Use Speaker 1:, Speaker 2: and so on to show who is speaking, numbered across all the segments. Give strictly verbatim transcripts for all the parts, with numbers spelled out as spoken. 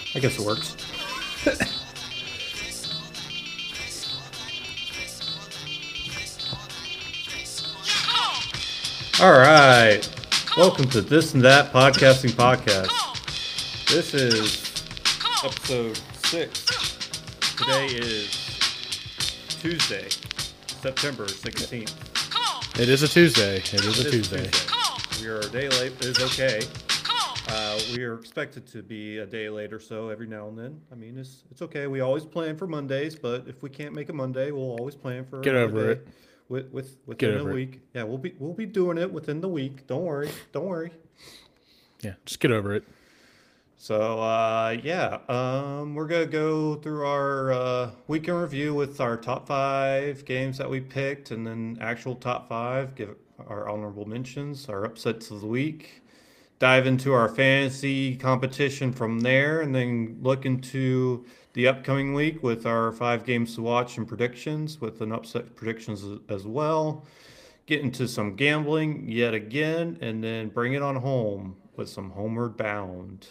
Speaker 1: I guess it works. All right. Welcome to This and That Podcasting Podcast. This is episode six. Today is Tuesday, September sixteenth.
Speaker 2: It is a Tuesday. It is
Speaker 1: It
Speaker 2: a
Speaker 1: is
Speaker 2: Tuesday.
Speaker 1: Tuesday. We are a day late. It is okay. Uh, we are expected to be a day late or so every now and then. I mean, it's it's okay. We always plan for Mondays, but if we can't make a Monday, we'll always plan for
Speaker 2: Get
Speaker 1: another
Speaker 2: over
Speaker 1: day
Speaker 2: it.
Speaker 1: with with within
Speaker 2: Get
Speaker 1: a
Speaker 2: over it.
Speaker 1: week. Yeah, we'll be we'll be doing it within the week. Don't worry. Don't worry.
Speaker 2: Yeah, just get over it.
Speaker 1: So uh, yeah, um, we're gonna go through our uh, weekend review with our top five games that we picked, and then actual top five. Give our honorable mentions, our upsets of the week. Dive into our fantasy competition from there, and then look into the upcoming week with our five games to watch and predictions, with an upset predictions as, as well. Get into some gambling yet again, and then bring it on home with some Homeward Bound.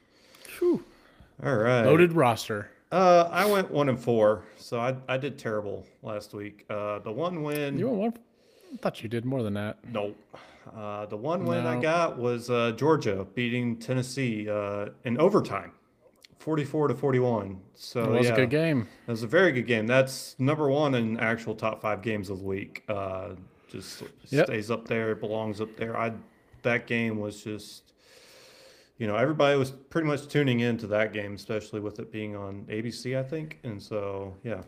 Speaker 2: Whew.
Speaker 1: All right.
Speaker 2: Loaded roster.
Speaker 1: Uh, I went one and four, so I I did terrible last week. Uh, the one win.
Speaker 2: You want one? I thought you did more than that.
Speaker 1: Nope. Uh, the one win I
Speaker 2: No.
Speaker 1: got was uh, Georgia beating Tennessee uh, in overtime, forty-four to forty-one. So
Speaker 2: It was
Speaker 1: yeah,
Speaker 2: a good game.
Speaker 1: it was a very good game. That's number one in actual top five games of the week. Uh, just
Speaker 2: Yep.
Speaker 1: stays up there, belongs up there. I that game was just, you know, everybody was pretty much tuning into that game, especially with it being on A B C, I think. And so yeah,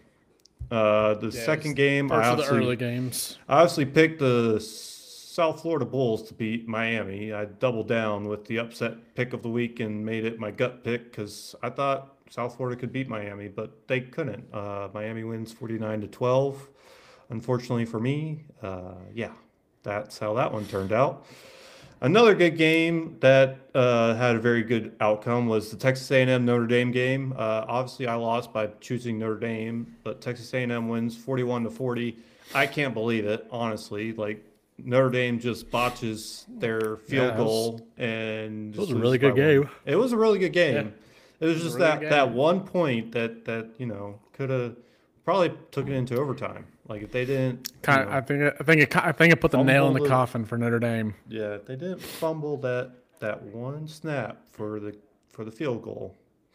Speaker 1: uh, the
Speaker 2: Yeah,
Speaker 1: second
Speaker 2: it's
Speaker 1: game, I
Speaker 2: First of the
Speaker 1: obviously
Speaker 2: early games.
Speaker 1: I obviously picked the South Florida Bulls to beat Miami. I doubled down with the upset pick of the week and made it my gut pick because I thought South Florida could beat Miami, but they couldn't. Uh, Miami wins forty-nine to twelve. Unfortunately for me, uh, yeah, that's how that one turned out. Another good game that uh, had a very good outcome was the Texas A and M Notre Dame game. Uh, obviously, I lost by choosing Notre Dame, but Texas A and M wins forty-one to forty. I can't believe it, honestly. Like Notre Dame just botches their field
Speaker 2: Yeah, it was-
Speaker 1: goal and
Speaker 2: It was
Speaker 1: just
Speaker 2: a really
Speaker 1: loses by
Speaker 2: good
Speaker 1: one.
Speaker 2: game.
Speaker 1: It was a really good game.
Speaker 2: Yeah.
Speaker 1: It was
Speaker 2: was a
Speaker 1: just
Speaker 2: really
Speaker 1: that
Speaker 2: good
Speaker 1: that
Speaker 2: game.
Speaker 1: one point that that you know could have probably took it into overtime. Like if they didn't, you
Speaker 2: Kind
Speaker 1: know,
Speaker 2: I think. It, I think. It, I think it put the nail in the
Speaker 1: Fumbled it.
Speaker 2: coffin for Notre Dame.
Speaker 1: yeah, if they didn't fumble that that one snap for the for the field goal,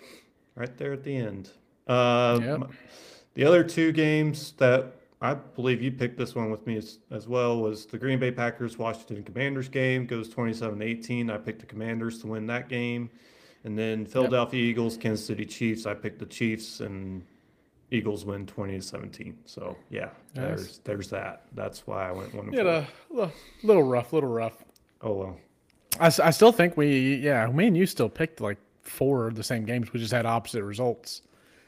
Speaker 1: right there at the end. Uh,
Speaker 2: Yep.
Speaker 1: m- the other two games that I believe you picked this one with me as, as well was the Green Bay Packers Washington Commanders game goes twenty-seven to eighteen. I picked the Commanders to win that game, and then Philadelphia Eagles Kansas City Chiefs. I picked the Chiefs and Eagles win twenty to seventeen. So yeah, there's
Speaker 2: Nice.
Speaker 1: there's that. That's why I went one and
Speaker 2: Yeah,
Speaker 1: four.
Speaker 2: a little, little rough, little rough.
Speaker 1: Oh well.
Speaker 2: I, s- I still think we. Yeah, me and you still picked like four of the same games. We just had opposite results.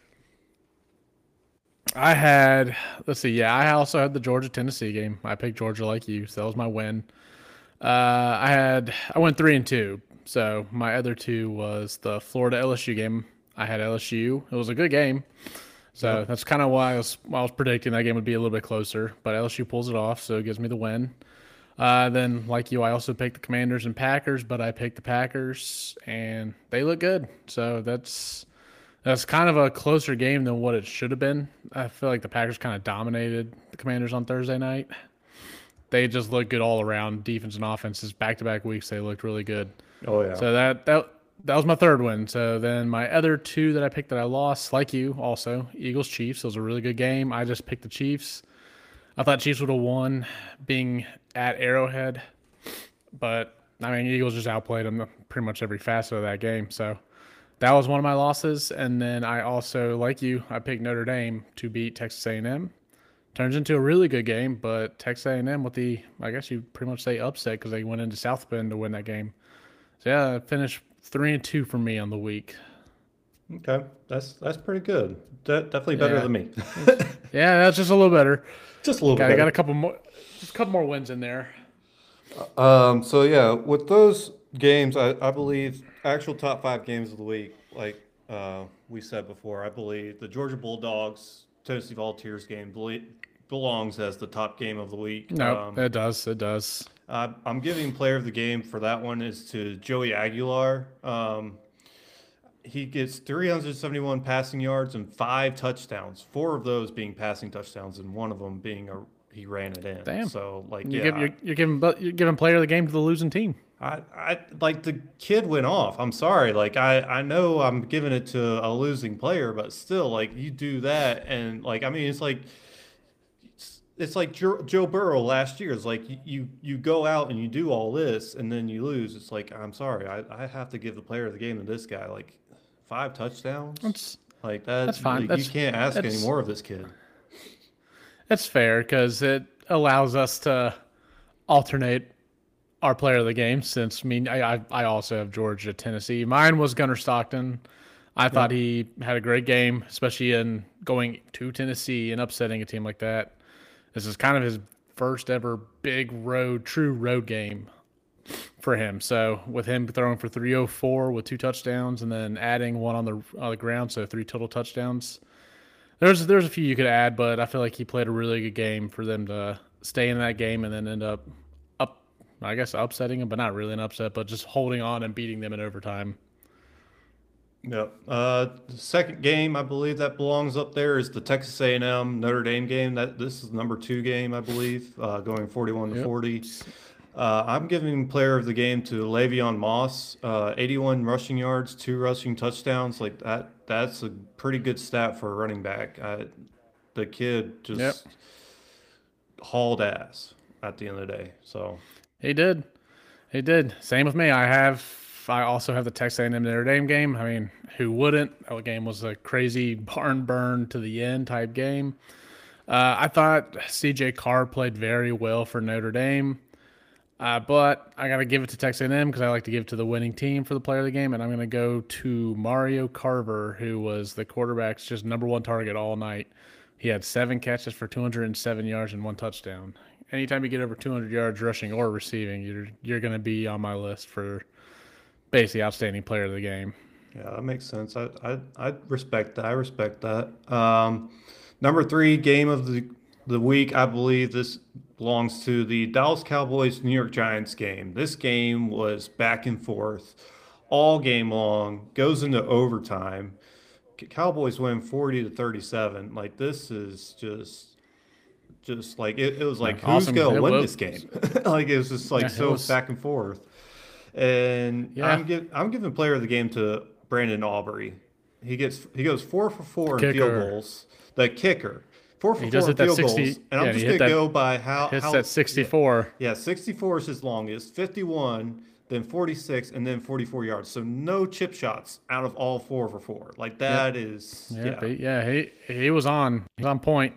Speaker 2: I had, let's see, yeah, I also had the Georgia Tennessee game. I picked Georgia like you, so that was my win. Uh, I had, I went three and two. So my other two was the Florida L S U game. I had L S U. It was a good game. So that's kind of why I was, why I was predicting that game would be a little bit closer. But L S U pulls it off, so it gives me the win. Uh, then, like you, I also picked the Commanders and Packers, but I picked the Packers, and they look good. So that's that's kind of a closer game than what it should have been. I feel like the Packers kind of dominated the Commanders on Thursday night. They just look good all around, defense and offenses. Back-to-back weeks, they looked really good.
Speaker 1: Oh yeah.
Speaker 2: So that that that was my third win. So then my other two that I picked that I lost, like you, also Eagles Chiefs. It was a really good game. I just picked the Chiefs. I thought Chiefs would have won, being at Arrowhead, but I mean Eagles just outplayed them pretty much every facet of that game. So that was one of my losses. And then I also, like you, I picked Notre Dame to beat Texas A and M. Turns into a really good game, but Texas A and M with the, I guess you pretty much say upset because they went into South Bend to win that game. So yeah, I finished three and two for me on the week.
Speaker 1: Okay, that's that's pretty good. De- definitely better
Speaker 2: Yeah.
Speaker 1: than me.
Speaker 2: Yeah, that's just a little better.
Speaker 1: Just a little
Speaker 2: Got,
Speaker 1: bit.
Speaker 2: got a couple more, just a couple more wins in there.
Speaker 1: Um, so yeah, with those games, I, I believe actual top five games of the week, like uh, we said before, I believe the Georgia Bulldogs Tennessee Volunteers game bele- belongs as the top game of the week.
Speaker 2: No,
Speaker 1: Um,
Speaker 2: it does. It does.
Speaker 1: I, I'm giving player of the game for that one is to Joey Aguilar. Um, he gets three hundred seventy-one passing yards and five touchdowns. Four of those being passing touchdowns, and one of them being a he ran it in.
Speaker 2: Damn.
Speaker 1: So like,
Speaker 2: You
Speaker 1: yeah,
Speaker 2: give you're, you're giving but you're giving player of the game to the losing team.
Speaker 1: I, I like the kid went off. I'm sorry. Like I, I know I'm giving it to a losing player, but still, like you do that, and like I mean, it's like it's, it's like Joe, Joe Burrow last year. It's like you, you you go out and you do all this, and then you lose. It's like I'm sorry. I, I have to give the player of the game to this guy. Like five touchdowns.
Speaker 2: That's
Speaker 1: Like that.
Speaker 2: that's fine.
Speaker 1: Like,
Speaker 2: That's
Speaker 1: you can't ask any
Speaker 2: that's
Speaker 1: more of this kid.
Speaker 2: that's fair because it allows us to alternate our player of the game. Since I mean, I I, I also have Georgia, Tennessee. Mine was Gunnar Stockton. I thought
Speaker 1: Yep.
Speaker 2: he had a great game, especially in going to Tennessee and upsetting a team like that. This is kind of his first ever big road, true road game for him. So with him throwing for three oh four with two touchdowns and then adding one on the on the ground, so three total touchdowns. There's there's a few you could add, but I feel like he played a really good game for them to stay in that game and then end up up, I guess upsetting them, but not really an upset, but just holding on and beating them in overtime.
Speaker 1: Yep. Uh, the second game, I believe that belongs up there is the Texas A and M Notre Dame game. That this is the number two game, I believe, uh, going forty-one to
Speaker 2: Yep.
Speaker 1: forty. Uh, I'm giving player of the game to Le'Veon Moss. Uh, eighty-one rushing yards, two rushing touchdowns. Like that, that's a pretty good stat for a running back. Uh, the kid
Speaker 2: Yep.
Speaker 1: just hauled ass at the end of the day. So
Speaker 2: He did. He did. Same with me. I have. I also have the Texas A and M Notre Dame game. I mean, who wouldn't? That game was a crazy barn burn to the end type game. Uh, I thought C J Carr played very well for Notre Dame, uh, but I got to give it to Texas A and M because I like to give it to the winning team for the player of the game, and I'm going to go to Mario Carver, who was the quarterback's just number one target all night. He had seven catches for two hundred seven yards and one touchdown. Anytime you get over two hundred yards rushing or receiving, you're you're going to be on my list for basically outstanding player of the game.
Speaker 1: yeah, that makes sense. I I, I respect that. I respect that. Um, number three game of the the week, I believe this belongs to the Dallas Cowboys New York Giants game. This game was back and forth all game long, goes into overtime. C- Cowboys win forty to thirty-seven. Like this is just just like it, it was like who's
Speaker 2: Awesome.
Speaker 1: gonna
Speaker 2: It
Speaker 1: win
Speaker 2: was,
Speaker 1: this game? Like it was just like
Speaker 2: yeah, it
Speaker 1: so
Speaker 2: was,
Speaker 1: back and forth. And
Speaker 2: yeah,
Speaker 1: I'm give, I'm giving player of the game to Brandon Aubrey. He gets he goes four for
Speaker 2: the
Speaker 1: four in field
Speaker 2: kicker.
Speaker 1: goals. The kicker, four for
Speaker 2: He does
Speaker 1: four in
Speaker 2: hit that
Speaker 1: field
Speaker 2: sixty.
Speaker 1: goals, and
Speaker 2: Yeah,
Speaker 1: I'm
Speaker 2: and he
Speaker 1: just
Speaker 2: hit
Speaker 1: gonna
Speaker 2: that
Speaker 1: go by how
Speaker 2: hits
Speaker 1: how
Speaker 2: that
Speaker 1: yeah
Speaker 2: sixty-four.
Speaker 1: yeah sixty-four is his longest, fifty-one, then forty-six, and then forty-four yards. So no chip shots out of all four for four. Like
Speaker 2: Yep.
Speaker 1: that is
Speaker 2: Yep.
Speaker 1: yeah
Speaker 2: He, yeah. He he was on. He was on point.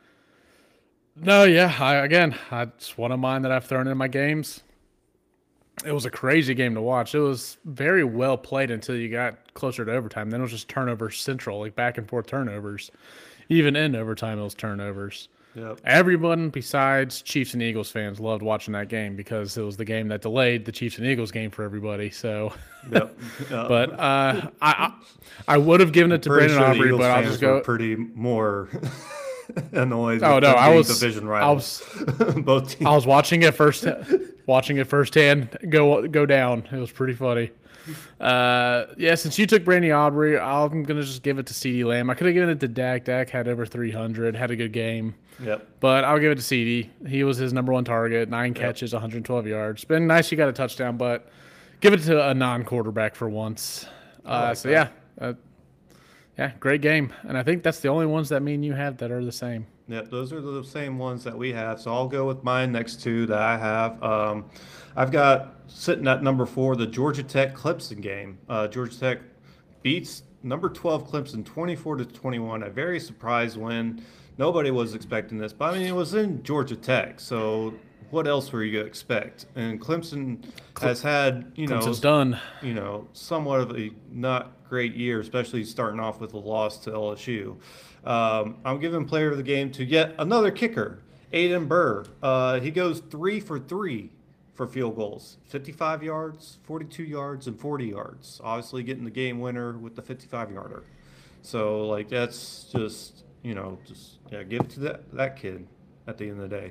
Speaker 2: No. Yeah. I again. I, it's one of mine that I've thrown in my games. It was a crazy game to watch. It was very well played until you got closer to overtime. Then it was just turnover central, like back and forth turnovers. Even in overtime, it was turnovers.
Speaker 1: yep
Speaker 2: Everyone besides Chiefs and Eagles fans loved watching that game because it was the game that delayed the Chiefs and Eagles game for everybody. So,
Speaker 1: yep. Uh,
Speaker 2: but uh, I I, I would have given it to
Speaker 1: pretty
Speaker 2: Brandon
Speaker 1: sure the
Speaker 2: Aubrey,
Speaker 1: Eagles
Speaker 2: but I'll
Speaker 1: fans
Speaker 2: just
Speaker 1: were
Speaker 2: go.
Speaker 1: pretty more annoyed
Speaker 2: Oh
Speaker 1: with
Speaker 2: no,
Speaker 1: them
Speaker 2: I
Speaker 1: being
Speaker 2: was
Speaker 1: division
Speaker 2: I
Speaker 1: rivals.
Speaker 2: was
Speaker 1: Both teams.
Speaker 2: I was watching it first, watching it firsthand go go down. It was pretty funny. Uh, yeah, since you took Brandon Aubrey, I'm gonna just give it to CeeDee Lamb. I could have given it to Dak. Dak had over three hundred, had a good game.
Speaker 1: Yep.
Speaker 2: But I'll give it to CeeDee. He was his number one target, nine
Speaker 1: Yep.
Speaker 2: catches, one hundred twelve yards. Been nice you got a touchdown, but give it to a non-quarterback for once.
Speaker 1: I
Speaker 2: Uh,
Speaker 1: like
Speaker 2: so
Speaker 1: that.
Speaker 2: yeah, uh, yeah, great game. And I think that's the only ones that me and you have that are the same.
Speaker 1: Yep, those are the same ones that we have. So I'll go with mine next two that I have. Um, I've got sitting at number four the Georgia Tech Clemson game. Uh, Georgia Tech beats number twelve Clemson twenty-four to twenty-one. A very surprise win. Nobody was expecting this, but I mean it was in Georgia Tech, so what else were you to expect? And Clemson has had you know
Speaker 2: Clemson's done.
Speaker 1: you know, somewhat of a not great year, especially starting off with a loss to L S U. Um, I'm giving player of the game to yet another kicker, Aiden Burr. Uh, he goes three for three for field goals, fifty-five yards, forty-two yards, and forty yards. Obviously, getting the game winner with the fifty-five yarder. So, like, that's just you know, just yeah, give it to that that kid at the end of the day.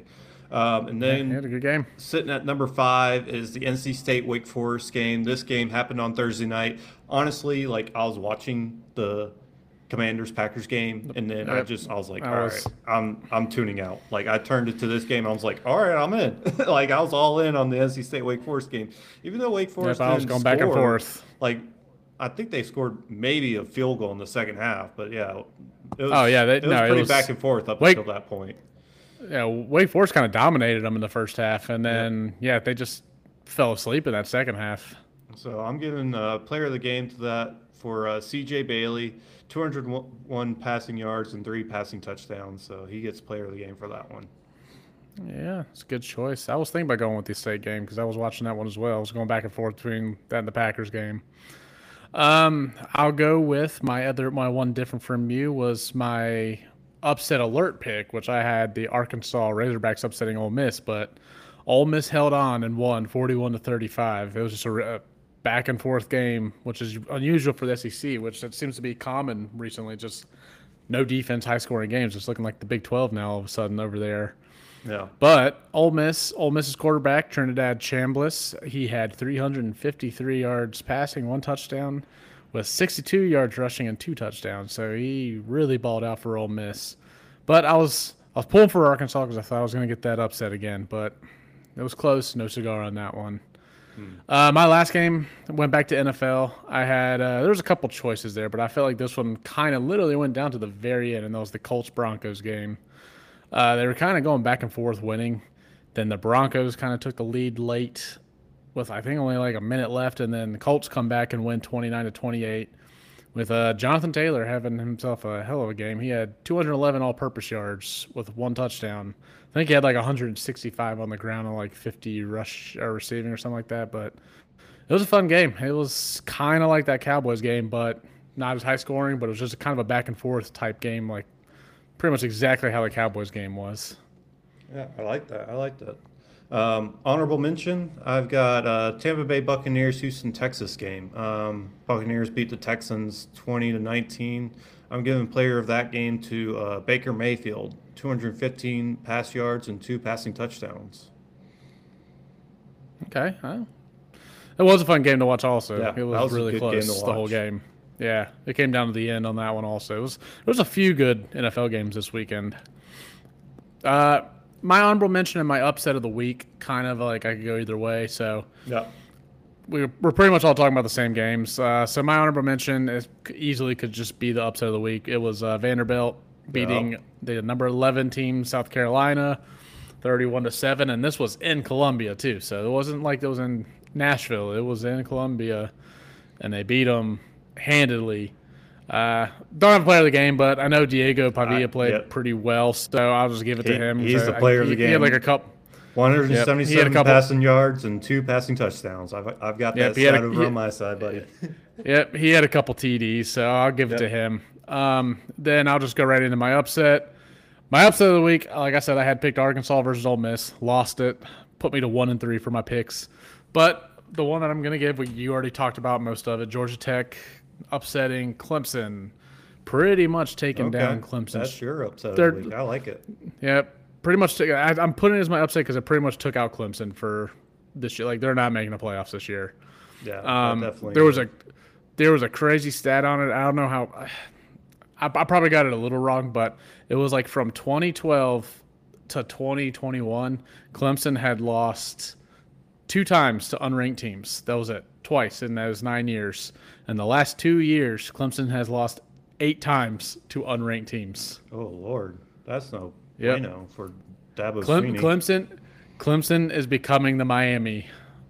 Speaker 1: Um, and
Speaker 2: Yeah, he had a
Speaker 1: then
Speaker 2: good game.
Speaker 1: sitting at number five is the N C State Wake Forest game. This game happened on Thursday night. Honestly, like I was watching the Commanders Packers game, and then I
Speaker 2: Yep.
Speaker 1: just I was like,
Speaker 2: I
Speaker 1: all right,
Speaker 2: was
Speaker 1: I'm I'm tuning out. Like I turned it to this game, I was like, all right, I'm in. Like I was all in on the N C State Wake Forest game, even though Wake
Speaker 2: yep,
Speaker 1: Forest
Speaker 2: I was
Speaker 1: didn't
Speaker 2: going back and
Speaker 1: score.
Speaker 2: forth.
Speaker 1: Like I think they scored maybe a field goal in the second half, but yeah, it
Speaker 2: Oh
Speaker 1: was
Speaker 2: yeah, they,
Speaker 1: it was
Speaker 2: no, it
Speaker 1: pretty
Speaker 2: was
Speaker 1: back and forth up
Speaker 2: Wake.
Speaker 1: until that point.
Speaker 2: Yeah, Wake Forest kind of dominated them in the first half, and
Speaker 1: Yep.
Speaker 2: then yeah, they just fell asleep in that second half.
Speaker 1: So I'm giving uh, player of the game to that for uh, C J Bailey, two hundred one passing yards and three passing touchdowns. So he gets player of the game for that one.
Speaker 2: Yeah, it's a good choice. I was thinking about going with the state game because I was watching that one as well. I was going back and forth between that and the Packers game. Um, I'll go with my other my one different from you was my upset alert pick, which I had the Arkansas Razorbacks upsetting Ole Miss, but Ole Miss held on and won forty-one to thirty-five. It was just a, a back and forth game, which is unusual for the S E C, which it seems to be common recently. Just no defense, high scoring games. It's looking like the Big twelve now all of a sudden over there.
Speaker 1: Yeah.
Speaker 2: But Ole Miss, Ole Miss's quarterback Trinidad Chambliss, he had three hundred fifty-three yards passing, one touchdown, with sixty-two yards rushing and two touchdowns. So he really balled out for Ole Miss. But I was I was pulling for Arkansas because I thought I was going to get that upset again, but it was close. No cigar on that one. Hmm. Uh, my last game went back to N F L. I had uh, there was a couple choices there, but I felt like this one kind of literally went down to the very end, and that was the Colts Broncos game. Uh, they were kind of going back and forth winning. Then the Broncos kind of took the lead late with, I think, only like a minute left. And then the Colts come back and win twenty-nine to twenty-eight with uh, Jonathan Taylor having himself a hell of a game. He had two hundred eleven all-purpose yards with one touchdown. I think he had like one hundred sixty-five on the ground and like fifty rush or receiving or something like that. But it was a fun game. It was kind of like that Cowboys game, but not as high scoring, but it was just a kind of a back and forth type game, like pretty much exactly how the Cowboys game was.
Speaker 1: Yeah, I like that. I like that. Um, honorable mention, I've got uh, Tampa Bay Buccaneers Houston Texas game. Um, Buccaneers beat the Texans twenty to nineteen. I'm giving player of that game to uh, Baker Mayfield, two hundred fifteen pass yards and two passing touchdowns.
Speaker 2: Okay. Well, it was a fun game to watch also.
Speaker 1: Yeah,
Speaker 2: it was,
Speaker 1: that was a
Speaker 2: really
Speaker 1: good
Speaker 2: close
Speaker 1: game to
Speaker 2: the whole
Speaker 1: watch.
Speaker 2: game. Yeah, it came down to the end on that one also. It was there was a few good N F L games this weekend. Uh, my honorable mention and my upset of the week, kind of like I could go either way. So
Speaker 1: Yeah.
Speaker 2: we we're pretty much all talking about the same games. Uh, so my honorable mention is easily could just be the upset of the week. It was uh, Vanderbilt beating
Speaker 1: Yeah.
Speaker 2: the number eleven team, South Carolina, thirty-one to seven, and this was in Columbia too. So it wasn't like it was in Nashville. It was in Columbia, and they beat them handedly. Uh, don't have a player of the game, but I know Diego Pavia
Speaker 1: I-
Speaker 2: played
Speaker 1: yep.
Speaker 2: pretty well, so I'll just give it
Speaker 1: He-
Speaker 2: to him.
Speaker 1: he's
Speaker 2: So
Speaker 1: the player
Speaker 2: I,
Speaker 1: of the
Speaker 2: he, He had
Speaker 1: game.
Speaker 2: like a couple.
Speaker 1: one hundred seventy-seven
Speaker 2: Yep, he had a couple-
Speaker 1: passing yards and two passing touchdowns. I've, I've got
Speaker 2: Yep,
Speaker 1: that
Speaker 2: he had
Speaker 1: side
Speaker 2: a-
Speaker 1: over
Speaker 2: he-
Speaker 1: on my side, buddy.
Speaker 2: Yep, he had a couple T Ds, so I'll give it
Speaker 1: Yep.
Speaker 2: to him. Um, then I'll just go right into my upset. My upset of the week, like I said, I had picked Arkansas versus Ole Miss, lost it, put me to one and three for my picks. But the one that I'm going to give, you already talked about most of it. Georgia Tech upsetting Clemson, pretty much taking
Speaker 1: Okay.
Speaker 2: down Clemson.
Speaker 1: That's your upset
Speaker 2: They're-
Speaker 1: of the week. I like it.
Speaker 2: Yep, pretty much. Took, I, I'm putting it as my upset because it pretty much took out Clemson for this year. Like they're not making the playoffs this year.
Speaker 1: Yeah,
Speaker 2: Um,
Speaker 1: definitely.
Speaker 2: there was a there was a crazy stat on it. I don't know how. I, I probably got it a little wrong, but it was like from twenty twelve to twenty twenty-one, Clemson had lost two times to unranked teams. That was it, twice in those nine years. And the last two years, Clemson has lost eight times to unranked teams.
Speaker 1: Oh Lord, that's no
Speaker 2: Yep.
Speaker 1: bueno for Dabo
Speaker 2: Clem,
Speaker 1: Sweeney.
Speaker 2: Clemson, Clemson is becoming the Miami,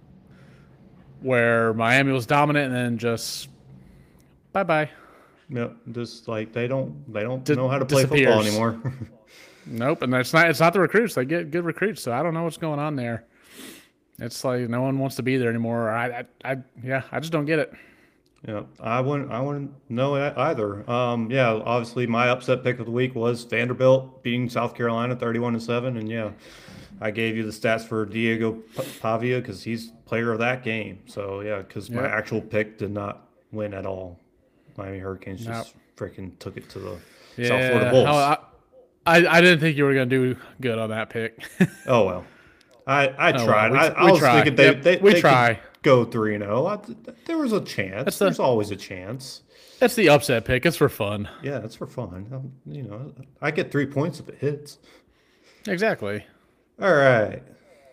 Speaker 2: where Miami was dominant and then just bye bye.
Speaker 1: Yep, just like they don't they don't
Speaker 2: Di-
Speaker 1: know how to play football
Speaker 2: disappears.
Speaker 1: anymore.
Speaker 2: Nope, and it's not it's not the recruits. They get good recruits, so I don't know what's going on there. It's like no one wants to be there anymore. I, I, I yeah, I just don't get it.
Speaker 1: Yeah, I wouldn't. I wouldn't know that either. Um, yeah, obviously my upset pick of the week was Vanderbilt beating South Carolina thirty-one to seven, and yeah, I gave you the stats for Diego P- Pavia because he's player of that game. So yeah, because my
Speaker 2: Yep.
Speaker 1: actual pick did not win at all. Miami Hurricanes
Speaker 2: Nope.
Speaker 1: just freaking took it to the
Speaker 2: Yeah,
Speaker 1: South Florida Bulls.
Speaker 2: I, I, I didn't think you were going to do good on that pick.
Speaker 1: Oh well, I I
Speaker 2: Oh,
Speaker 1: tried.
Speaker 2: well, we,
Speaker 1: I,
Speaker 2: tr-
Speaker 1: I
Speaker 2: we
Speaker 1: was
Speaker 2: try.
Speaker 1: thinking they
Speaker 2: Yep,
Speaker 1: they,
Speaker 2: we
Speaker 1: they
Speaker 2: try.
Speaker 1: could go three and zero. There was a chance.
Speaker 2: That's the
Speaker 1: There's always a chance.
Speaker 2: that's the upset pick. It's for fun.
Speaker 1: Yeah, it's for fun. Um, you know, I get three points if it hits.
Speaker 2: Exactly.
Speaker 1: All right.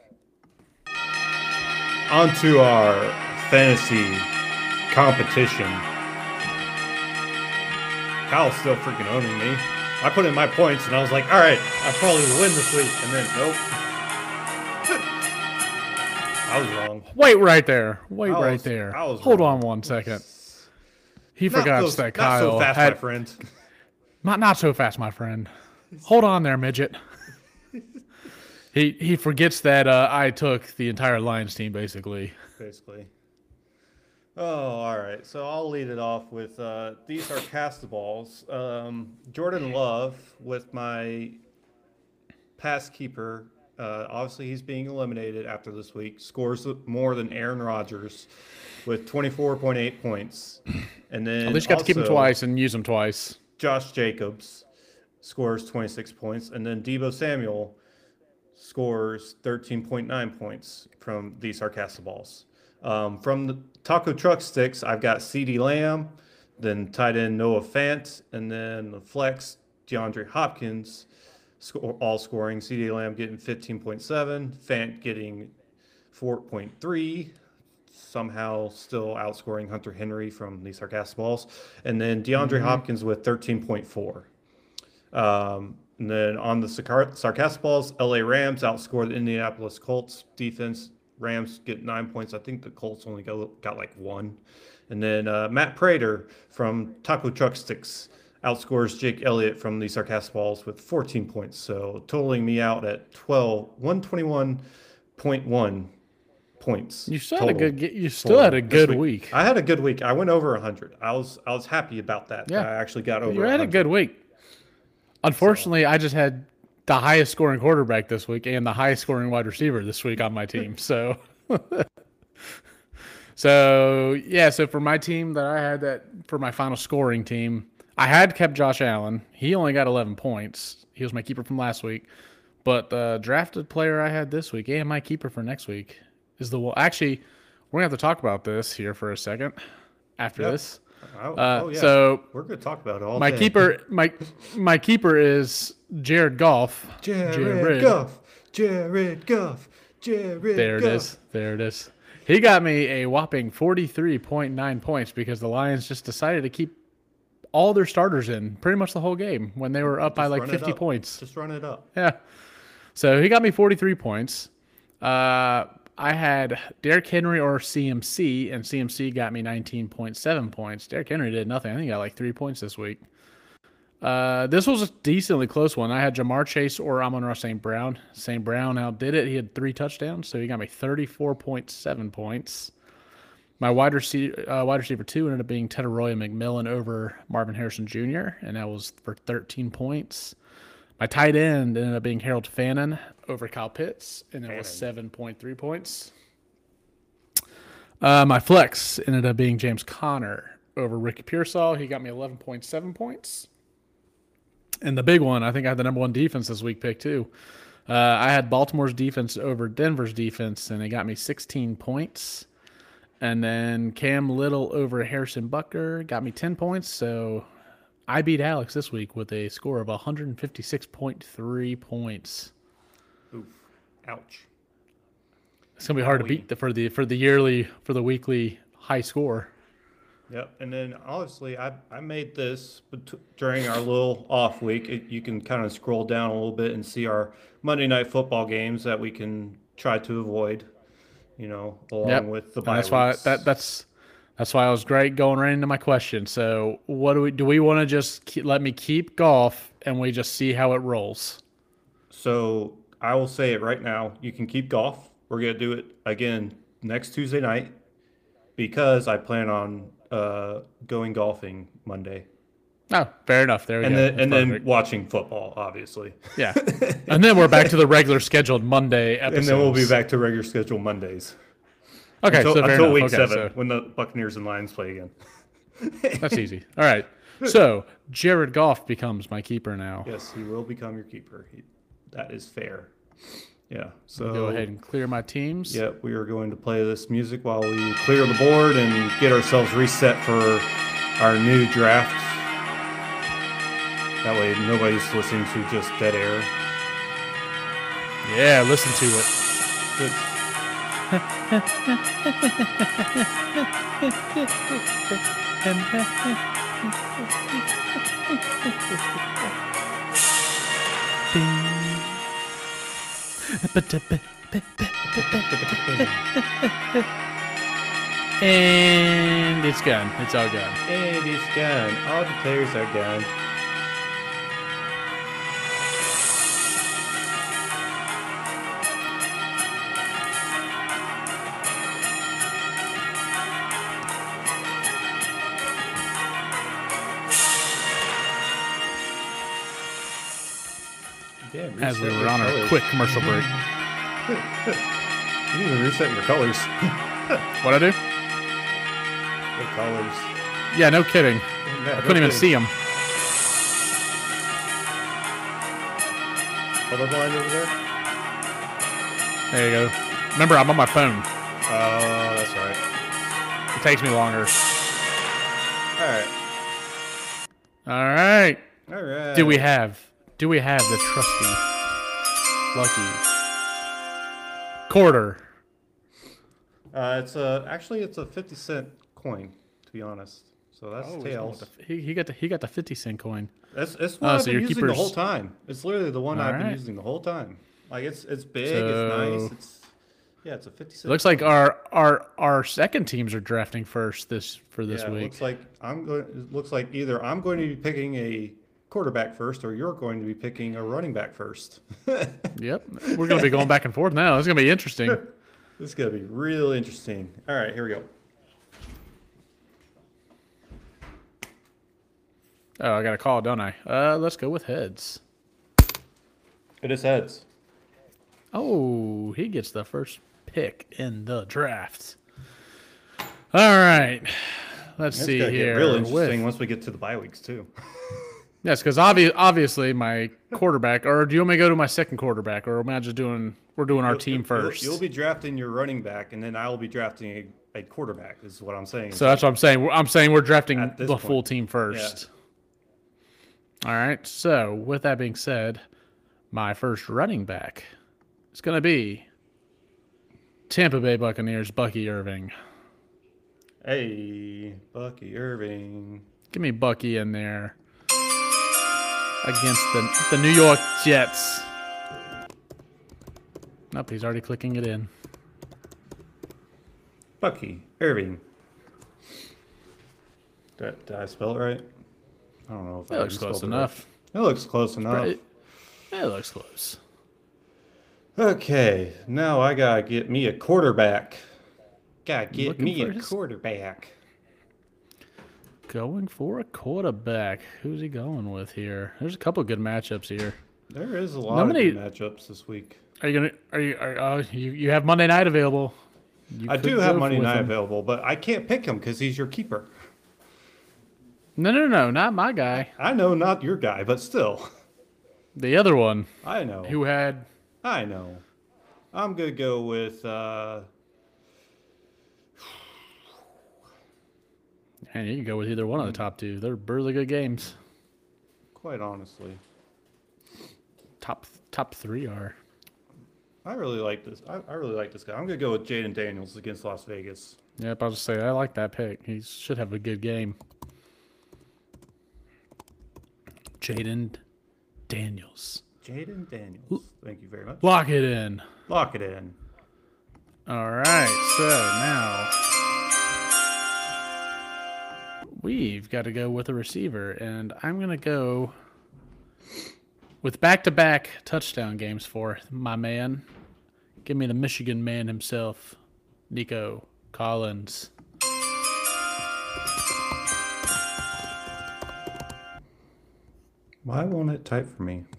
Speaker 1: On to our fantasy competition. Kyle's still freaking owning me. I put in my points and I was like, all right, I probably will win this week. And then, nope. I was wrong.
Speaker 2: Wait right there. Wait
Speaker 1: I
Speaker 2: right
Speaker 1: was-
Speaker 2: there.
Speaker 1: I was
Speaker 2: Hold
Speaker 1: wrong.
Speaker 2: on one second. He
Speaker 1: Not
Speaker 2: forgot
Speaker 1: so-
Speaker 2: that Kyle
Speaker 1: Not so fast,
Speaker 2: had
Speaker 1: my friend.
Speaker 2: not not so fast, my friend. Hold on there, midget. he he forgets that uh, I took the entire Lions team basically.
Speaker 1: Basically. Oh, all right. So I'll lead it off with uh, these are castaballs. Um, Jordan Love with my pass keeper. Uh, obviously, he's being eliminated after this week. Scores more than Aaron Rodgers with twenty-four point eight points. And then
Speaker 2: At least you got to keep him
Speaker 1: also
Speaker 2: twice and use him twice.
Speaker 1: Josh Jacobs scores twenty-six points. And then Deebo Samuel scores thirteen point nine points from these are castaballs. Um, from the Taco Truck Sticks, I've got CeeDee Lamb, then tight end Noah Fant, and then the flex DeAndre Hopkins, score, all scoring. CeeDee Lamb getting fifteen point seven, Fant getting four point three, somehow still outscoring Hunter Henry from these sarcastic balls, and then DeAndre
Speaker 2: Mm-hmm.
Speaker 1: Hopkins with thirteen point four. Um, and then on the sarcar- sarcastic balls, L A Rams outscored the Indianapolis Colts defense. Rams get nine points. I think the Colts only got, got like one. And then uh, Matt Prater from Taco Truck Sticks outscores Jake Elliott from the sarcastic balls with fourteen points. So totaling me out at twelve, one twenty-one point one points.
Speaker 2: You still had a
Speaker 1: total
Speaker 2: good. You still
Speaker 1: for
Speaker 2: had a
Speaker 1: this
Speaker 2: good week.
Speaker 1: I had a good week. I went over one hundred. I was I was happy about that.
Speaker 2: Yeah.
Speaker 1: I actually got over
Speaker 2: You had a
Speaker 1: one hundred.
Speaker 2: good week. Unfortunately, I just had the highest scoring quarterback this week and the highest scoring wide receiver this week on my team. So, so yeah. So for my team that I had that for my final scoring team, I had kept Josh Allen. He only got eleven points. He was my keeper from last week. But the drafted player I had this week and my keeper for next week is the one. Actually, we're gonna have to talk about this here for a second after
Speaker 1: Yep.
Speaker 2: this.
Speaker 1: Oh,
Speaker 2: Uh,
Speaker 1: oh, yeah.
Speaker 2: So
Speaker 1: We're going to talk about it all
Speaker 2: my
Speaker 1: day.
Speaker 2: keeper, my my keeper is Jared Goff.
Speaker 1: Jared, Goff. Jared Goff. Jared
Speaker 2: There it
Speaker 1: Goff.
Speaker 2: is. There it is. He got me a whopping forty-three point nine points because the Lions just decided to keep all their starters in pretty much the whole game when they were up by
Speaker 1: Just
Speaker 2: like
Speaker 1: run it
Speaker 2: fifty
Speaker 1: up.
Speaker 2: points.
Speaker 1: Just run it up.
Speaker 2: Yeah. So he got me forty-three points. Uh, I had Derrick Henry or C M C, and C M C got me nineteen point seven points. Derrick Henry did nothing. I think he got like three points this week. Uh, this was a decently close one. I had Jamar Chase or Amon-Ra Saint Brown. Saint Brown outdid it. He had three touchdowns, so he got me thirty-four point seven points. My wide receiver, uh, wide receiver two ended up being Teteroya McMillan over Marvin Harrison Junior, and that was for thirteen points. My tight end ended up being Harold Fannin over Kyle Pitts, and it was seven point three points. Uh, my flex ended up being James Conner over Ricky Pearsall. He got me eleven point seven points. And the big one, I think I had the number one defense this week pick too. Uh, I had Baltimore's defense over Denver's defense, and it got me sixteen points. And then Cam Little over Harrison Butker got me ten points. So I beat Alex this week with a score of one hundred fifty-six point three points.
Speaker 1: Oof. Ouch.
Speaker 2: It's gonna be hard to beat the, for the for the yearly for the weekly high score.
Speaker 1: Yep. And then obviously I, I made this bet- during our little off week. It, you can kind of scroll down a little bit and see our Monday night football games that we can try to avoid, you know, along
Speaker 2: Yep.
Speaker 1: with the
Speaker 2: And
Speaker 1: bye
Speaker 2: that's why
Speaker 1: weeks.
Speaker 2: that that's that's why I was great going right into my question. So what do we do? We want to just keep, let me keep golf and we just see how it rolls.
Speaker 1: So I will say it right now. You can keep golf. We're going to do it again next Tuesday night because I plan on uh, going golfing Monday.
Speaker 2: Oh, fair enough. There we
Speaker 1: And
Speaker 2: go.
Speaker 1: then
Speaker 2: That's
Speaker 1: and then
Speaker 2: perfect.
Speaker 1: watching football, obviously.
Speaker 2: Yeah. And then we're back to the regular scheduled Monday episodes.
Speaker 1: And then we'll be back to regular schedule Mondays.
Speaker 2: Okay,
Speaker 1: Until,
Speaker 2: so fair
Speaker 1: until
Speaker 2: enough.
Speaker 1: week
Speaker 2: Okay,
Speaker 1: seven
Speaker 2: so
Speaker 1: when the Buccaneers and Lions play again.
Speaker 2: that's easy. All right. So Jared Goff becomes my keeper now.
Speaker 1: Yes, he will become your keeper. He, that is fair. Yeah. So
Speaker 2: I'll go ahead and clear my teams.
Speaker 1: Yep, we are going to play this music while we clear the board and get ourselves reset for our new draft. That way nobody's listening to just dead air.
Speaker 2: Yeah, listen to it.
Speaker 1: Good.
Speaker 2: And it's gone. It's all gone.
Speaker 1: And it's gone. All the players are gone. Yeah,
Speaker 2: As we were on our colors. quick commercial break.
Speaker 1: You didn't even reset your colors.
Speaker 2: What'd I do?
Speaker 1: Your colors.
Speaker 2: Yeah, no kidding.
Speaker 1: Yeah,
Speaker 2: I couldn't
Speaker 1: no
Speaker 2: even
Speaker 1: kidding.
Speaker 2: see them.
Speaker 1: Colorblind over there?
Speaker 2: There you go. Remember, I'm on my phone.
Speaker 1: Oh, that's right.
Speaker 2: It takes me longer.
Speaker 1: All right.
Speaker 2: All right.
Speaker 1: All right.
Speaker 2: Do we have? Do we have the trusty, lucky quarter?
Speaker 1: Uh, it's a actually it's a fifty cent coin, to be honest. So that's
Speaker 2: Oh,
Speaker 1: tails.
Speaker 2: the- He, he got the he got the fifty cent coin.
Speaker 1: That's it's what
Speaker 2: Oh,
Speaker 1: I've
Speaker 2: so
Speaker 1: been
Speaker 2: your
Speaker 1: using the
Speaker 2: keeper's-
Speaker 1: whole time. It's literally the one I've been
Speaker 2: Alright.
Speaker 1: using the whole time. Like it's it's big,
Speaker 2: So-
Speaker 1: it's nice. It's yeah, it's a fifty
Speaker 2: It
Speaker 1: cent.
Speaker 2: looks like our our our second teams are drafting first this for this
Speaker 1: yeah, it
Speaker 2: week.
Speaker 1: looks like I'm going. It looks like either I'm going to be picking a quarterback first, or you're going to be picking a running back first.
Speaker 2: Yep, we're gonna be going back and forth now. It's gonna be interesting.
Speaker 1: This is gonna be real interesting. All right, here we go.
Speaker 2: Oh, I got a call, don't I? Uh, let's go with heads.
Speaker 1: It is heads.
Speaker 2: Oh, he gets the first pick in the draft. All right, let's
Speaker 1: It's
Speaker 2: see
Speaker 1: gonna get
Speaker 2: here.
Speaker 1: real interesting
Speaker 2: With,
Speaker 1: once we get to the bye weeks too.
Speaker 2: yes, because obvi- obviously my quarterback. Or do you want me to go to my second quarterback, or am I just doing? We're doing our
Speaker 1: You'll-
Speaker 2: team
Speaker 1: you'll-
Speaker 2: first.
Speaker 1: You'll, be drafting your running back, and then I will be drafting a, a quarterback. Is what I'm saying.
Speaker 2: So that's what I'm saying. We're- I'm saying we're drafting
Speaker 1: At
Speaker 2: the
Speaker 1: this
Speaker 2: full
Speaker 1: point.
Speaker 2: team first. All right. So with that being said, my first running back is going to be Tampa Bay Buccaneers Bucky Irving.
Speaker 1: Hey, Bucky Irving.
Speaker 2: Give me Bucky in there against the the New York Jets. Nope, he's already clicking it in.
Speaker 1: Bucky Irving. Did, did I spell it right? I don't know if
Speaker 2: It
Speaker 1: I
Speaker 2: looks
Speaker 1: even
Speaker 2: close
Speaker 1: spelled it
Speaker 2: enough.
Speaker 1: right. It looks close enough.
Speaker 2: It, it looks close.
Speaker 1: Okay, now I gotta get me a quarterback. Gotta get
Speaker 2: Looking
Speaker 1: me
Speaker 2: for
Speaker 1: a
Speaker 2: his-
Speaker 1: quarterback.
Speaker 2: Going for a quarterback. Who's he going with here? There's a couple good matchups here.
Speaker 1: There is a lot
Speaker 2: How
Speaker 1: of
Speaker 2: many-
Speaker 1: good matchups this week.
Speaker 2: Are you gonna? Are you? Are, uh, you you have Monday night available? You
Speaker 1: I
Speaker 2: could
Speaker 1: do have
Speaker 2: go
Speaker 1: Monday
Speaker 2: with
Speaker 1: night
Speaker 2: him.
Speaker 1: available, but I can't pick him because he's your keeper.
Speaker 2: No, no, no, not my guy.
Speaker 1: I know, not your guy, but still.
Speaker 2: The other one
Speaker 1: I know.
Speaker 2: who had.
Speaker 1: I know. I'm gonna go with. Uh,
Speaker 2: And you can go with either one of the top two. They're really good games.
Speaker 1: quite honestly,
Speaker 2: Top top three are.
Speaker 1: I really like this. I, I really like this guy. I'm gonna go with Jaden Daniels against Las Vegas.
Speaker 2: Yep, I'll just say I like that pick. He should have a good game. Jaden Daniels.
Speaker 1: Jaden Daniels. Thank you very much.
Speaker 2: Lock it in.
Speaker 1: Lock it in.
Speaker 2: All right, so now we've got to go with a receiver, and I'm going to go with back-to-back touchdown games for my man. Give me the Michigan man himself, Nico Collins.
Speaker 1: Why won't it type for me?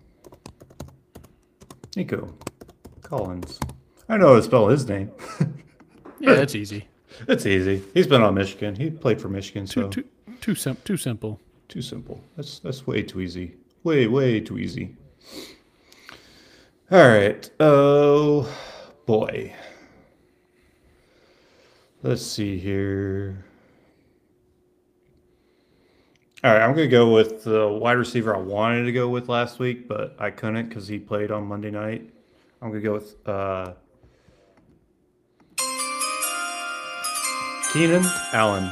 Speaker 1: Nico Collins. I know how to spell his name.
Speaker 2: Yeah, that's easy.
Speaker 1: It's easy. He's been on Michigan. He played for Michigan,
Speaker 2: Too
Speaker 1: so
Speaker 2: too too sim- too simple.
Speaker 1: Too simple. That's that's way too easy. Way, way too easy. All right. Oh, boy. Let's see here. All right, I'm going to go with the wide receiver I wanted to go with last week, but I couldn't because he played on Monday night. I'm going to go with uh, Keenan Allen.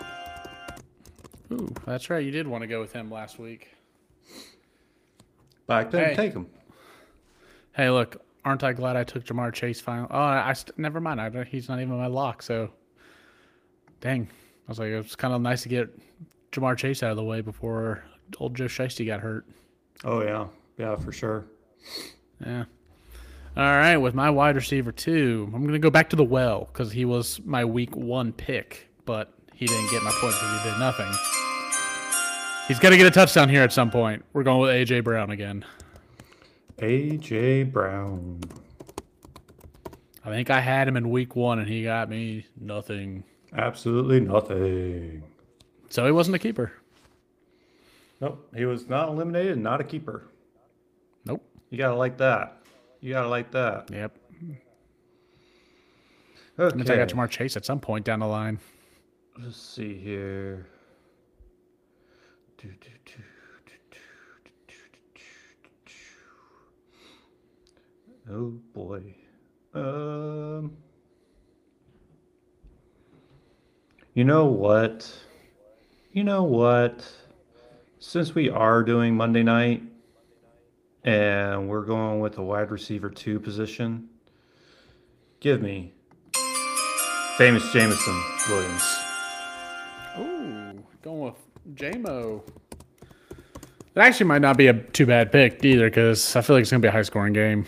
Speaker 2: Ooh, that's right. You did want to go with him last week.
Speaker 1: But I couldn't
Speaker 2: Hey.
Speaker 1: take him.
Speaker 2: Hey, look, aren't I glad I took Jamar Chase finally? Oh, I, I st- never mind. I, he's not even my lock, so dang. I was like, it was kind of nice to get Jamar Chase out of the way before old Joe Shiesty got hurt.
Speaker 1: Oh, yeah. Yeah, for sure.
Speaker 2: Yeah. All right, with my wide receiver two, I'm going to go back to the well because he was my week one pick, but he didn't get my points because he did nothing. He's got to get a touchdown here at some point. We're going with A J. Brown again.
Speaker 1: A J. Brown.
Speaker 2: I think I had him in week one, and he got me nothing.
Speaker 1: Absolutely nothing.
Speaker 2: So he wasn't a keeper.
Speaker 1: Nope. He was not eliminated, not a keeper.
Speaker 2: Nope.
Speaker 1: You got to like that. You got to like that.
Speaker 2: Yep.
Speaker 1: Okay.
Speaker 2: That means I got Jamar Chase at some point down the line.
Speaker 1: Let's see here. Do, do, do, do, do, do, do, do. Oh boy. Um. You know what? You know what? Since we are doing Monday night and we're going with the wide receiver two position, give me famous Jameson Williams.
Speaker 2: Ooh, going with J-Mo. It actually might not be a too bad pick either because I feel like it's going to be a high-scoring game.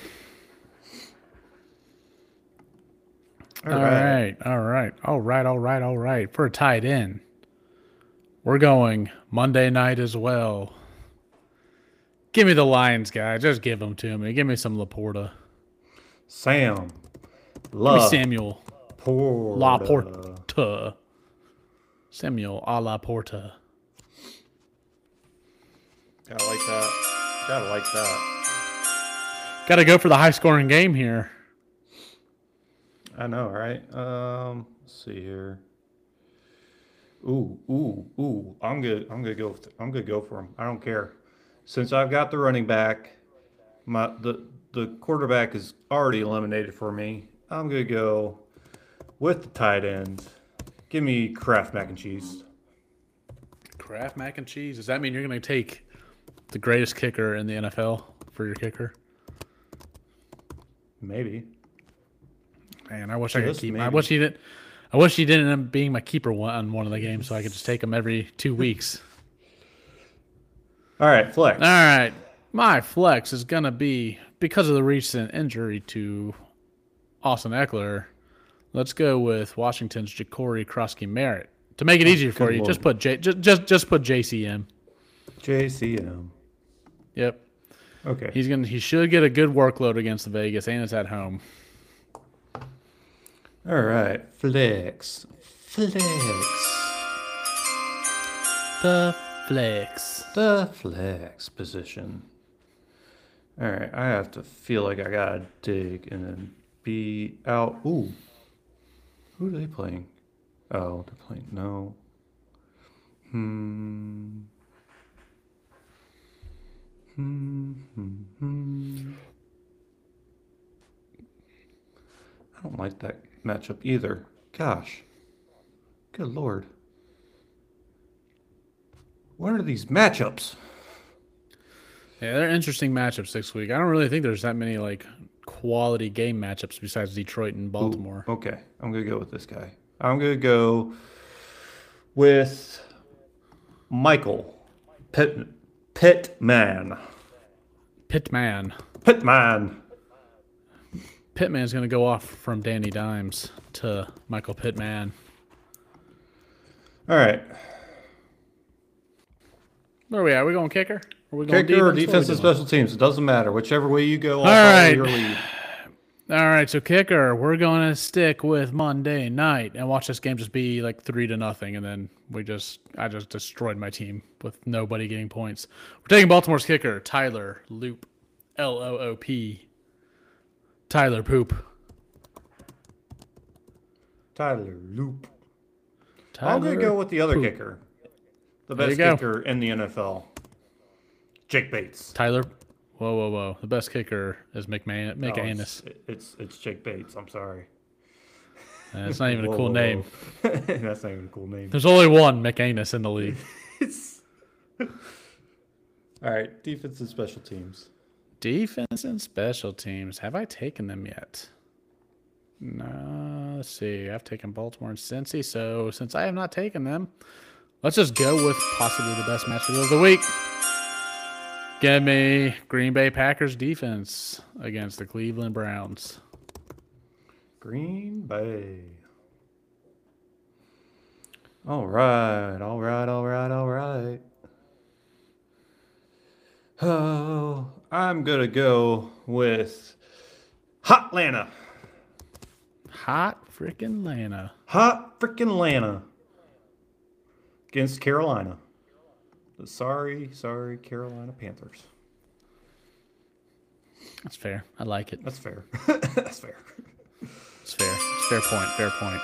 Speaker 1: All
Speaker 2: All right. all right, all right, all right, all right. For a tight end, we're going Monday night as well. Give me the Lions, guy. Just give them to me. Give me some Laporta.
Speaker 1: Sam.
Speaker 2: Give me
Speaker 1: Love.
Speaker 2: Samuel
Speaker 1: Porta.
Speaker 2: Laporta. Samuel a la Porta.
Speaker 1: Gotta like that. Gotta like that.
Speaker 2: Got to go for the high-scoring game here.
Speaker 1: I know, right? Um, let's see here. Ooh, ooh, ooh. I'm good. I'm gonna go. With, I'm gonna go for him. I don't care. Since I've got the running back, my the the quarterback is already eliminated for me. I'm gonna go with the tight end. Give me Kraft mac and cheese.
Speaker 2: Kraft mac and cheese. Does that mean you're going to take the greatest kicker in the N F L for your kicker?
Speaker 1: Maybe.
Speaker 2: Man, I wish I could
Speaker 1: Just
Speaker 2: keep. I
Speaker 1: maybe.
Speaker 2: wish he didn't. I wish he didn't end up being my keeper one on one of the games, so I could just take him every two weeks.
Speaker 1: All right, flex.
Speaker 2: All right, my flex is gonna be because of the recent injury to Austin Eckler. Let's go with Washington's Ja'Cory Krosky Merritt. To make it easier for
Speaker 1: good
Speaker 2: you,
Speaker 1: lord.
Speaker 2: just put J, just just just put J C M.
Speaker 1: J C M.
Speaker 2: Yep,
Speaker 1: Okay.
Speaker 2: he's gonna he should get a good workload against Vegas, and it's at home.
Speaker 1: All right, flex. Flex.
Speaker 2: The flex.
Speaker 1: The flex position. All right, I have to feel like I gotta dig and then be out. Ooh, who are they playing? Oh, they're playing. No. Hmm. Hmm. Hmm. hmm. I don't like that matchup either. Gosh. Good lord. What are these matchups?
Speaker 2: Yeah, they're interesting matchups this week. I don't really think there's that many like quality game matchups besides Detroit and Baltimore.
Speaker 1: Ooh, okay, I'm gonna go with this guy. I'm gonna go with Michael Pitt Pittman.
Speaker 2: Pittman.
Speaker 1: Pittman.
Speaker 2: Pittman's going to go off from Danny Dimes to Michael Pittman.
Speaker 1: All right.
Speaker 2: Where are we at? Are we going kicker? Are we going
Speaker 1: Kicker or
Speaker 2: defense? What are we
Speaker 1: defensive
Speaker 2: doing?
Speaker 1: special teams? It doesn't matter. Whichever way you go, I'll
Speaker 2: All
Speaker 1: follow
Speaker 2: right.
Speaker 1: your lead.
Speaker 2: All right, so kicker, we're going to stick with Monday night and watch this game just be like three to nothing, and then we just, I just destroyed my team with nobody getting points. We're taking Baltimore's kicker, Tyler Loop, L O O P. Tyler Poop.
Speaker 1: Tyler Loop.
Speaker 2: Tyler
Speaker 1: I'm gonna go with the other
Speaker 2: Poop.
Speaker 1: kicker, the
Speaker 2: There
Speaker 1: best
Speaker 2: you go.
Speaker 1: kicker in the N F L, Jake Bates.
Speaker 2: Tyler. Whoa, whoa, whoa! The best kicker is McMahon.
Speaker 1: No,
Speaker 2: McAnus.
Speaker 1: it's, it's it's Jake Bates. I'm sorry.
Speaker 2: Uh, it's not even
Speaker 1: Whoa,
Speaker 2: a cool
Speaker 1: whoa,
Speaker 2: name.
Speaker 1: whoa. That's not even a cool name.
Speaker 2: There's only one McAnus in the league.
Speaker 1: All right, defense and special teams.
Speaker 2: Defense and special teams. Have I taken them yet? No. Let's see. I've taken Baltimore and Cincy. So since I have not taken them, let's just go with possibly the best matchup of the week. Give me Green Bay Packers defense against the Cleveland Browns.
Speaker 1: Green Bay. All right, all right, all right, all right. Oh, I'm gonna go with Hot Atlanta.
Speaker 2: Hot freaking Atlanta.
Speaker 1: Hot freaking Atlanta against Carolina. The sorry, sorry Carolina Panthers.
Speaker 2: That's fair. I like it.
Speaker 1: That's fair. That's fair.
Speaker 2: It's fair. It's fair point. Fair point.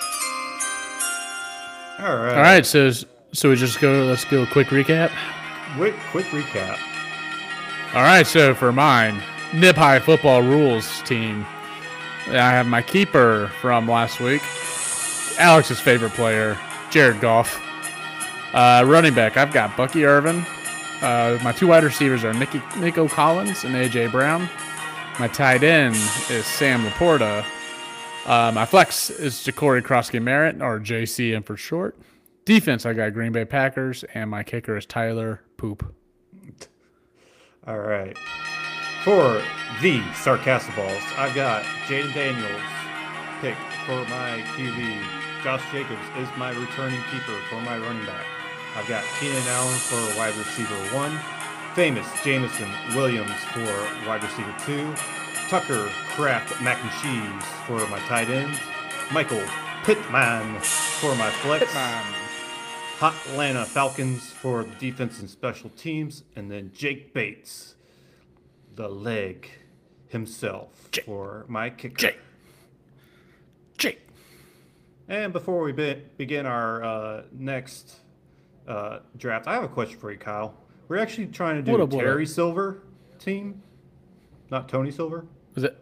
Speaker 1: All right.
Speaker 2: All right. So so we just go. Let's go. A quick recap.
Speaker 1: Quick, quick recap.
Speaker 2: All right. So for mine, Nib High Football Rules team, I have my keeper from last week, Alex's favorite player, Jared Goff. Uh, running back, I've got Bucky Irvin. Uh, my two wide receivers are Nicky, Nico Collins and A J Brown. My tight end is Sam Laporta. Uh, my flex is Ja'Cory Krosky-Merritt, or J C M for short. Defense, I got Green Bay Packers, and my kicker is Tyler Poop.
Speaker 1: All right. For the Sarcastiballs, I've got Jaden Daniels pick for my Q B. Josh Jacobs is my returning keeper for my running back. I've got Keenan Allen for wide receiver one. Famous Jameson Williams for wide receiver two. Tucker Kraft Mac and Cheese for my tight end. Michael Pittman for my flex. Hot Atlanta Falcons for the defense and special teams. And then Jake Bates, the leg himself,
Speaker 2: Jake.
Speaker 1: for my kicker.
Speaker 2: Jake. Jake.
Speaker 1: And before we be- begin our uh, next uh, draft, I have a question for you, Kyle. We're actually trying to do
Speaker 2: What
Speaker 1: a
Speaker 2: up, what
Speaker 1: Terry
Speaker 2: up?
Speaker 1: Silver team, not Tony Silver.
Speaker 2: Is it?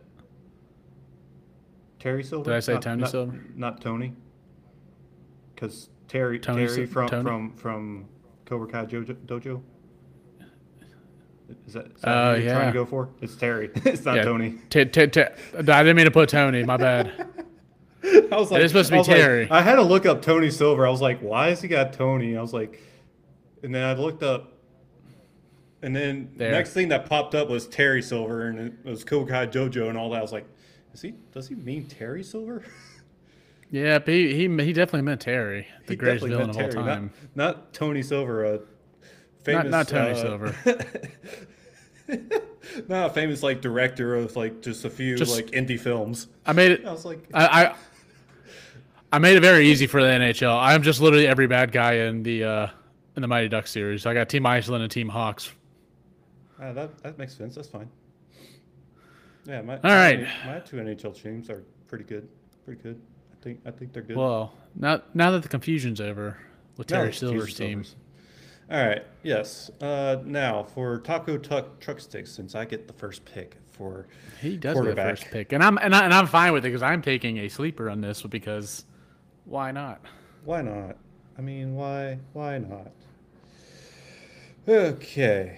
Speaker 1: Terry Silver.
Speaker 2: Did I say
Speaker 1: Not-
Speaker 2: Tony
Speaker 1: not-
Speaker 2: Silver?
Speaker 1: Not Tony. Because Terry,
Speaker 2: Tony
Speaker 1: Terry
Speaker 2: Sil-
Speaker 1: from,
Speaker 2: Tony?
Speaker 1: from from Cobra Kai Jojo, Dojo. Is that, is that
Speaker 2: Uh,
Speaker 1: what you're trying
Speaker 2: yeah.
Speaker 1: to go for? It's Terry. It's not
Speaker 2: Yeah.
Speaker 1: Tony.
Speaker 2: T- t- t- I didn't mean to put Tony. My bad.
Speaker 1: I was like,
Speaker 2: is supposed to be
Speaker 1: I was like-
Speaker 2: Terry.
Speaker 1: I had to look up Tony Silver. I was like, why has he got Tony? I was like, and then I looked up, and then
Speaker 2: There.
Speaker 1: next thing that popped up was Terry Silver, and it was Cobra Kai Jojo and all that. I was like, is he? Does he mean Terry Silver?
Speaker 2: Yeah, but he, he he definitely meant Terry, the
Speaker 1: He
Speaker 2: greatest
Speaker 1: definitely
Speaker 2: villain of all
Speaker 1: meant
Speaker 2: time.
Speaker 1: Not, not Tony Silver, a famous,
Speaker 2: Not not Tony
Speaker 1: uh,
Speaker 2: Silver.
Speaker 1: not a famous like director of like just a few
Speaker 2: Just-
Speaker 1: like indie films.
Speaker 2: I made it.
Speaker 1: I was like,
Speaker 2: I, I I made it very easy for the N H L. I'm just literally every bad guy in the uh, in the Mighty Ducks series. I got Team Iceland and Team Hawks.
Speaker 1: ah, that that makes sense. That's fine. Yeah, my,
Speaker 2: All right.
Speaker 1: my, my two N H L teams are pretty good. Pretty good. I think I think they're good.
Speaker 2: Well, now now that the confusion's over with
Speaker 1: Now
Speaker 2: Terry
Speaker 1: it's
Speaker 2: Silver's
Speaker 1: Jesus
Speaker 2: team.
Speaker 1: Silvers. All right. Yes. Uh, now for Taco Tuck Truck Sticks, since I get the first pick for
Speaker 2: He does get
Speaker 1: quarterback.
Speaker 2: first pick, and I'm and, I, and I'm fine with it because I'm taking a sleeper on this because why not?
Speaker 1: Why not? I mean, why? Why not? Okay.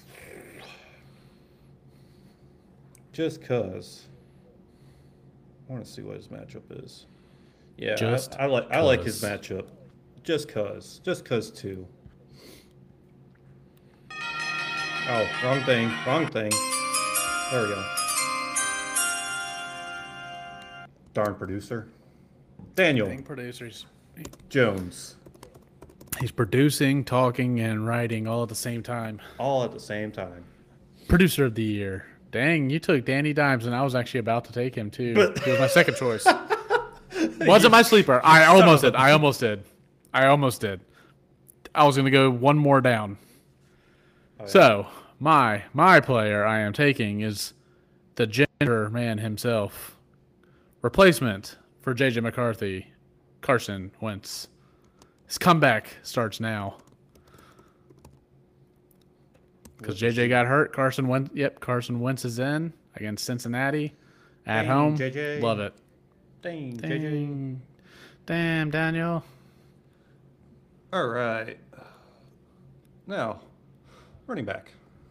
Speaker 1: Just cause. I want to see what his matchup is. Yeah,
Speaker 2: Just
Speaker 1: I, I like I like his
Speaker 2: 'cause.
Speaker 1: matchup. Just cause. Just cause too. Oh, wrong thing. Wrong thing. There we go. Darn producer. Daniel
Speaker 2: producers.
Speaker 1: Jones.
Speaker 2: He's producing, talking, and writing all at the same time.
Speaker 1: All at the same time.
Speaker 2: Producer of the year, Dang, you took Danny Dimes, and I was actually about to take him too. He was my second choice. Wasn't my sleeper. I almost did. I almost did. I almost did. I was gonna go one more down. Oh, yeah. So my my player I am taking is the ginger man himself, replacement for J J McCarthy, Carson Wentz. His comeback starts now. Because J J got hurt. Carson Wentz, yep, Carson Wentz is in against Cincinnati at
Speaker 1: Dang,
Speaker 2: home.
Speaker 1: J J.
Speaker 2: Love it.
Speaker 1: Dang,
Speaker 2: Dang.
Speaker 1: J J.
Speaker 2: Damn, Daniel.
Speaker 1: All right. Now, running back.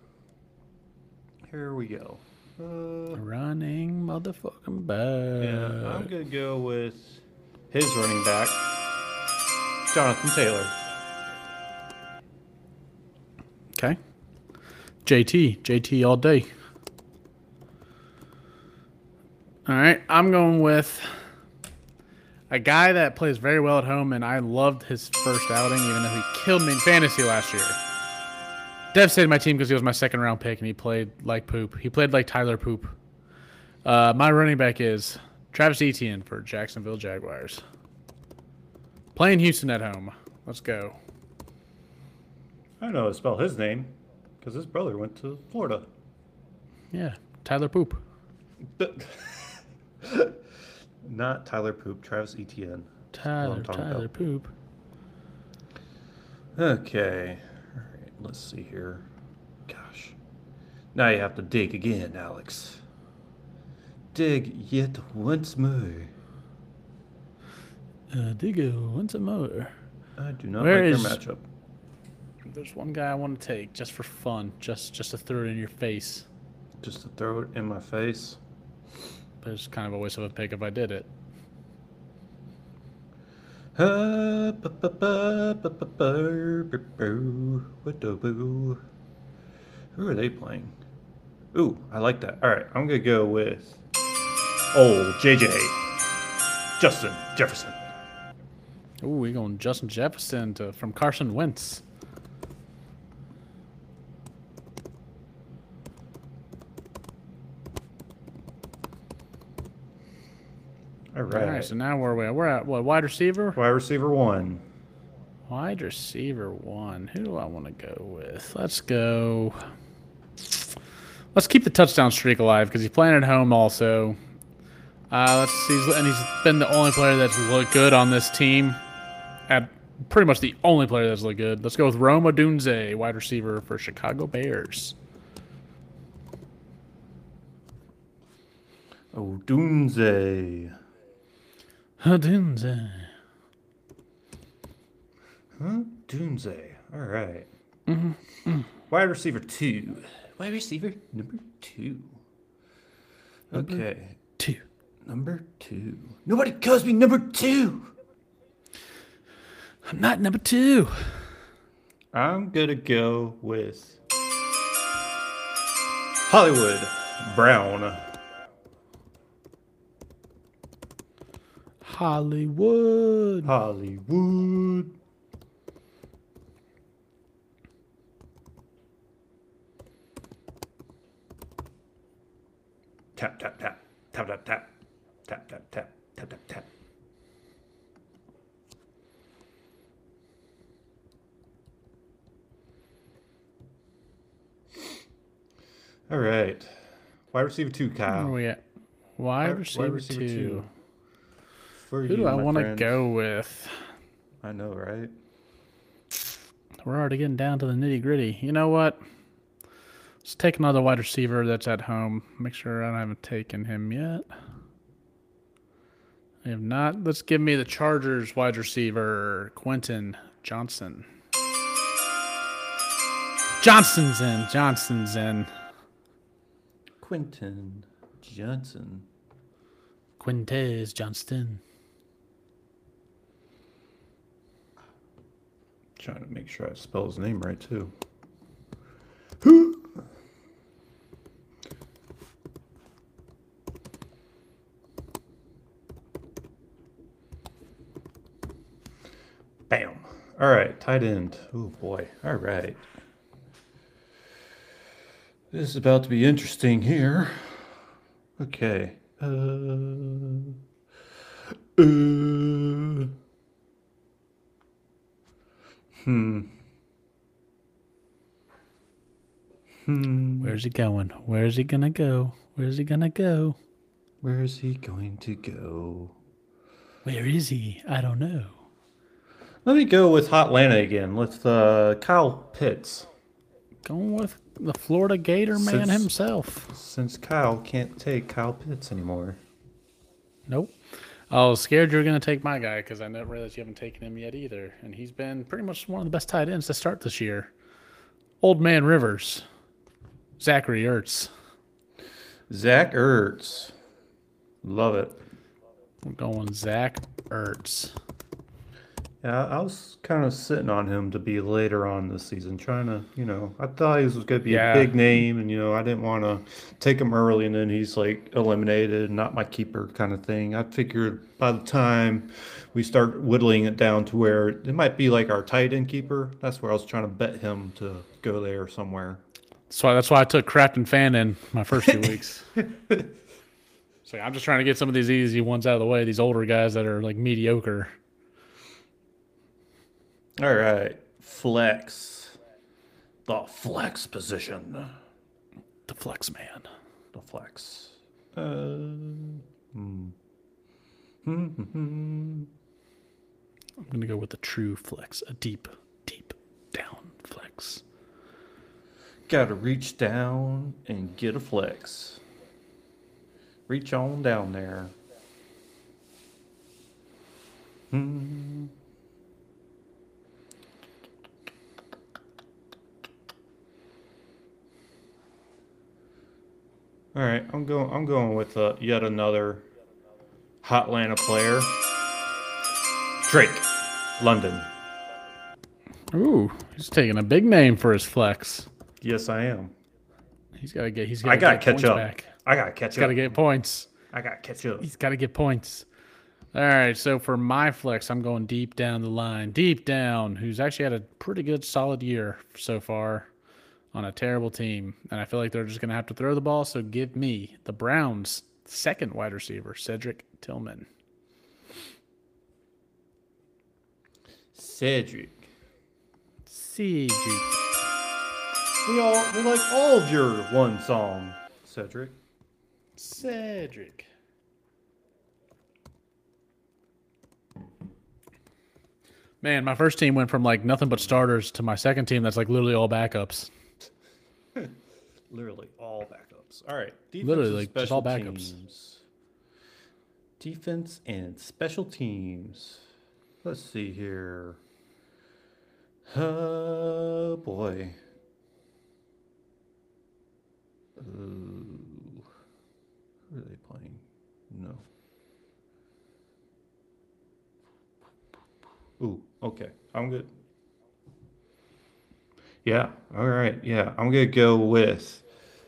Speaker 1: Here we go. Uh,
Speaker 2: Running motherfucking back.
Speaker 1: yeah, I'm going to go with his running back, Jonathan Taylor.
Speaker 2: Okay. J T. J T all day. All right. I'm going with a guy that plays very well at home, and I loved his first outing, even though he killed me in fantasy last year. Devastated my team because he was my second round pick, and he played like poop. He played like Tyler Poop. Uh, my running back is Travis Etienne for Jacksonville Jaguars. Playing Houston at home. Let's go.
Speaker 1: I know how to spell his name because his brother went to Florida.
Speaker 2: Yeah, Tyler Poop.
Speaker 1: Not Tyler Poop, Travis Etienne.
Speaker 2: Tyler, Tyler about. Poop.
Speaker 1: Okay. All right, let's see here. Gosh. Now you have to dig again, Alex. Dig yet once more.
Speaker 2: Uh, dig once more.
Speaker 1: I do not
Speaker 2: Where
Speaker 1: like
Speaker 2: is...
Speaker 1: their matchup.
Speaker 2: There's one guy I want to take just for fun, just just to throw it in your face.
Speaker 1: Just to throw it in my face?
Speaker 2: But it's kind of a waste of a pick if I did it.
Speaker 1: Who are they playing? Ooh, I like that. All right, I'm going to go with old J J, Justin Jefferson.
Speaker 2: Ooh, we're going Justin Jefferson to, from Carson Wentz.
Speaker 1: All right.
Speaker 2: All right, so now where are we at? We're at, what, wide receiver?
Speaker 1: Wide receiver one.
Speaker 2: Wide receiver one. Who do I want to go with? Let's go. Let's keep the touchdown streak alive because he's playing at home also. Uh, let's see, and he's been the only player that's looked good on this team. At pretty much the only player that's looked good. Let's go with Rome Odunze, wide receiver for Chicago Bears.
Speaker 1: Odunze.
Speaker 2: Odunze.
Speaker 1: Huh? Odunze. All right.
Speaker 2: Mm-hmm. Mm.
Speaker 1: Wide receiver two. Wide receiver number two. Okay.
Speaker 2: Number two.
Speaker 1: Number two. Nobody calls me number two.
Speaker 2: I'm not number two.
Speaker 1: I'm going to go with Hollywood Brown.
Speaker 2: Hollywood.
Speaker 1: Hollywood. Tap, tap, tap. Tap, tap, tap. Tap, tap, tap. Tap, tap, tap. All right. Wide receiver two, Kyle.
Speaker 2: Where are we at? Wide,
Speaker 1: Wide,
Speaker 2: receiver,
Speaker 1: wide receiver
Speaker 2: two.
Speaker 1: two. For
Speaker 2: Who
Speaker 1: you,
Speaker 2: do I
Speaker 1: my
Speaker 2: want to
Speaker 1: friend.
Speaker 2: go with?
Speaker 1: I know, right?
Speaker 2: We're already getting down to the nitty gritty. You know what? Let's take another wide receiver that's at home. Make sure I haven't taken him yet. I have not. Let's give me the Chargers wide receiver, Quentin Johnson. Johnson's in. Johnson's in.
Speaker 1: Quentin Johnson.
Speaker 2: Quintez Johnston.
Speaker 1: Trying to make sure I spell his name right, too. Bam. All right, tight end. Oh, boy. All right. This is about to be interesting here. Okay. Uh, uh, hmm. Hmm.
Speaker 2: Where's he going? Where's he gonna go? Where's he gonna go?
Speaker 1: Where is he going to go?
Speaker 2: Where is he? I don't know.
Speaker 1: Let me go with Hotlanta again. Let's uh, Kyle Pitts.
Speaker 2: Going with the Florida Gator man
Speaker 1: Since-
Speaker 2: himself.
Speaker 1: Since Kyle can't take Kyle Pitts anymore.
Speaker 2: Nope. I was scared you were going to take my guy because I never realized you haven't taken him yet either. And he's been pretty much one of the best tight ends to start this year. Old Man Rivers. Zachary Ertz.
Speaker 1: Zach Ertz. Love it.
Speaker 2: We're going Zach Ertz.
Speaker 1: Yeah, I was kind of sitting on him to be later on this season, trying to, you know, I thought he was going to be
Speaker 2: Yeah.
Speaker 1: a big name, and, you know, I didn't want to take him early, and then he's like eliminated, not my keeper kind of thing. I figured by the time we start whittling it down to where it might be like our tight end keeper, that's where I was trying to bet him to go there somewhere.
Speaker 2: That's why, that's why I took Crafton Fan in my first few weeks. So I'm just trying to get some of these easy ones out of the way, these older guys that are like mediocre.
Speaker 1: All right, flex. The flex position.
Speaker 2: The flex man.
Speaker 1: The flex. Uh, hmm. Hmm, hmm, hmm.
Speaker 2: I'm going to go with the true flex, a deep, deep down flex.
Speaker 1: Gotta reach down and get a flex. Reach on down there. Hmm. All right, I'm going. I'm going with uh, yet another Hotlanta player, Drake, London.
Speaker 2: Ooh, he's taking a big name for his flex.
Speaker 1: Yes, I am.
Speaker 2: He's got to get. He's got.
Speaker 1: I gotta
Speaker 2: get
Speaker 1: catch
Speaker 2: points
Speaker 1: up.
Speaker 2: Back.
Speaker 1: I gotta catch
Speaker 2: He's got
Speaker 1: up.
Speaker 2: to get points.
Speaker 1: I gotta catch up.
Speaker 2: He's got to get points. All right, so for my flex, I'm going deep down the line. Deep down, who's actually had a pretty good, solid year so far on a terrible team. And I feel like they're just going to have to throw the ball, so give me the Browns' second wide receiver, Cedric Tillman.
Speaker 1: Cedric.
Speaker 2: Cedric.
Speaker 1: We all we like all of your one song, Cedric.
Speaker 2: Cedric. Man, my first team went from like nothing but starters to my second team that's like literally all backups.
Speaker 1: Literally all backups. All right. Defense
Speaker 2: Literally,
Speaker 1: and
Speaker 2: like, just all
Speaker 1: special
Speaker 2: backups.
Speaker 1: teams. Defense and special teams. Let's see here. Oh boy. Ooh. Who are they playing? No. Ooh, okay. I'm good. Yeah, all right. Yeah, I'm going to go with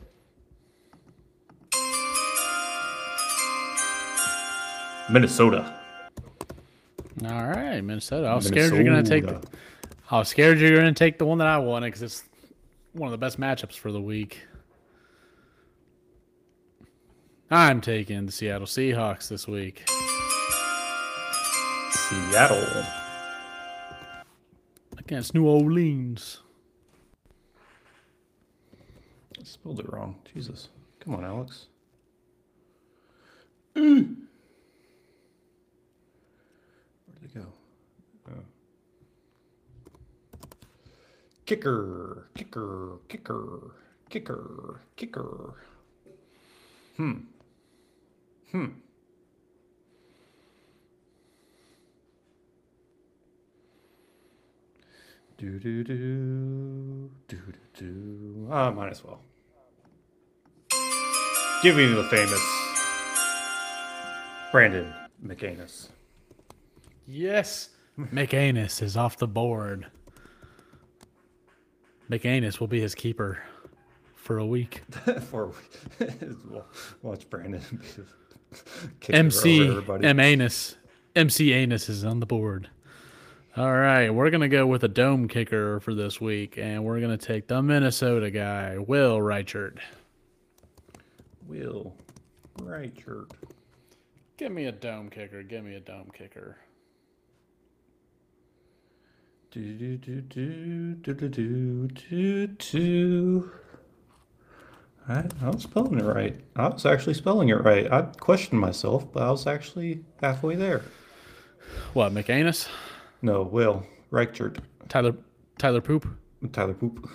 Speaker 1: Minnesota.
Speaker 2: All right, Minnesota. I was scared you're gonna take. The,
Speaker 1: Minnesota.
Speaker 2: I was scared you're gonna take the one that I wanted because it's one of the best matchups for the week. I'm taking the Seattle Seahawks this week.
Speaker 1: Seattle.
Speaker 2: Against New Orleans.
Speaker 1: I spelled it wrong. Jesus. Come on, Alex. Mm. Where'd they go? Oh. Kicker, kicker, kicker, kicker, kicker. Hmm. Hmm. Do do do do do do. Ah, might as well. Give me the famous Brandon McAnus.
Speaker 2: Yes, McAnus is off the board. McAnus will be his keeper for a week.
Speaker 1: For watch Brandon kick
Speaker 2: M C
Speaker 1: over everybody.
Speaker 2: M Anus. M C Anus is on the board. All right, we're gonna go with a dome kicker for this week, and we're gonna take the Minnesota guy, Will Reichert.
Speaker 1: Will Reichert.
Speaker 2: Give me a dome kicker. Give me a dome kicker.
Speaker 1: Do do do do do do do do do. I, I was spelling it right. I was actually spelling it right. I questioned myself, but I was actually halfway there.
Speaker 2: What, McAnus?
Speaker 1: No, Will Reichert.
Speaker 2: Tyler Tyler Poop?
Speaker 1: Tyler Poop.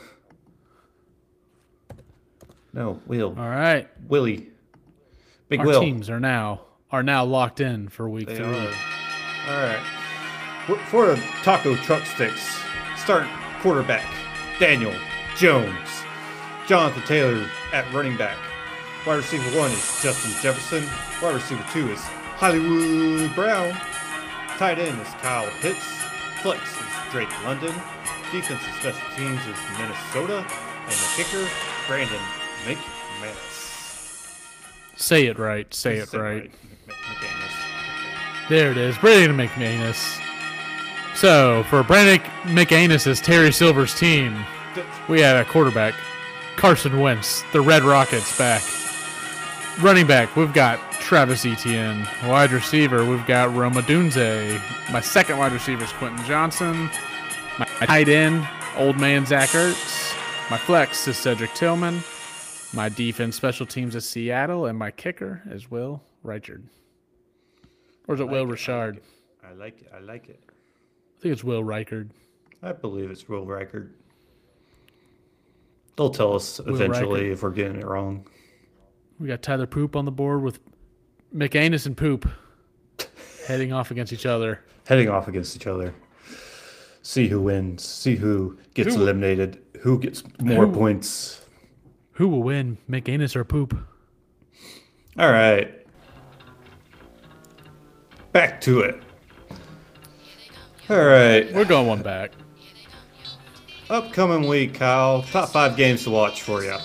Speaker 1: No, Will.
Speaker 2: All right.
Speaker 1: Willie. Big
Speaker 2: Our
Speaker 1: Will.
Speaker 2: teams are now are now locked in for week
Speaker 1: They
Speaker 2: three.
Speaker 1: are. All right. For the taco truck sticks, start quarterback Daniel Jones. Jonathan Taylor at running back. Wide receiver one is Justin Jefferson. Wide receiver two is Hollywood Brown. Tight end is Kyle Pitts. Flex is Drake London. Defensive special teams is Minnesota. And the kicker, Brandon McManus.
Speaker 2: Say it right. Say it
Speaker 1: Say
Speaker 2: right.
Speaker 1: McManus.
Speaker 2: There it is. Brandon McManus. So, for Brandon McAnus' Terry Silver's team, we had a quarterback, Carson Wentz, the Red Rockets back. Running back, we've got Travis Etienne. Wide receiver, we've got Roma Dunze. My second wide receiver is Quentin Johnson. My tight end, old man Zach Ertz. My flex is Cedric Tillman. My defense special teams is Seattle. And my kicker is Will Reichard. Or is it
Speaker 1: I like
Speaker 2: Will
Speaker 1: it,
Speaker 2: Richard?
Speaker 1: I like it. I like it.
Speaker 2: I think it's Will Reichard.
Speaker 1: I believe it's Will Reichard. They'll tell us eventually
Speaker 2: Reichard.
Speaker 1: if we're getting it wrong.
Speaker 2: We got Tyler Poop on the board with McAnus and Poop heading off against each other.
Speaker 1: Heading off against each other. See who wins. See who gets
Speaker 2: Who-
Speaker 1: eliminated. Who gets more
Speaker 2: Who-
Speaker 1: points.
Speaker 2: Who will win, McAnus or Poop?
Speaker 1: All right. Back to it. All right.
Speaker 2: We're going one back.
Speaker 1: Upcoming week, Kyle. Top five games to watch for you.
Speaker 2: All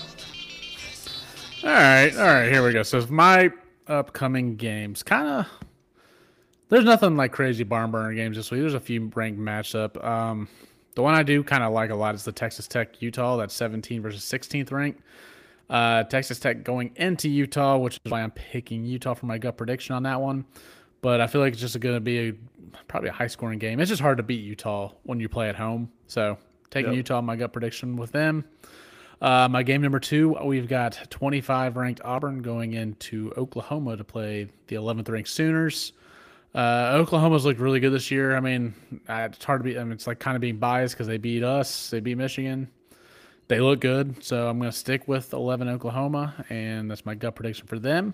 Speaker 2: right, all right, here we go. So my upcoming games, kind of, there's nothing like crazy barn burner games this week. There's a few ranked matchup. Um, the one I do kind of like a lot is the Texas Tech Utah. That's seventeen versus sixteenth ranked. Uh, Texas Tech going into Utah, which is why I'm picking Utah for my gut prediction on that one. But I feel like it's just going to be a, probably a high scoring game. It's just hard to beat Utah when you play at home. So taking
Speaker 1: Yep.
Speaker 2: Utah, my gut prediction with them. Uh, my game number two, we've got twenty-five ranked Auburn going into Oklahoma to play the eleventh ranked Sooners. Uh, Oklahoma's looked really good this year. I mean, uh, it's hard to be. I mean, it's like kind of being biased because they beat us, they beat Michigan. They look good, so I'm going to stick with eleven Oklahoma, and that's my gut prediction for them.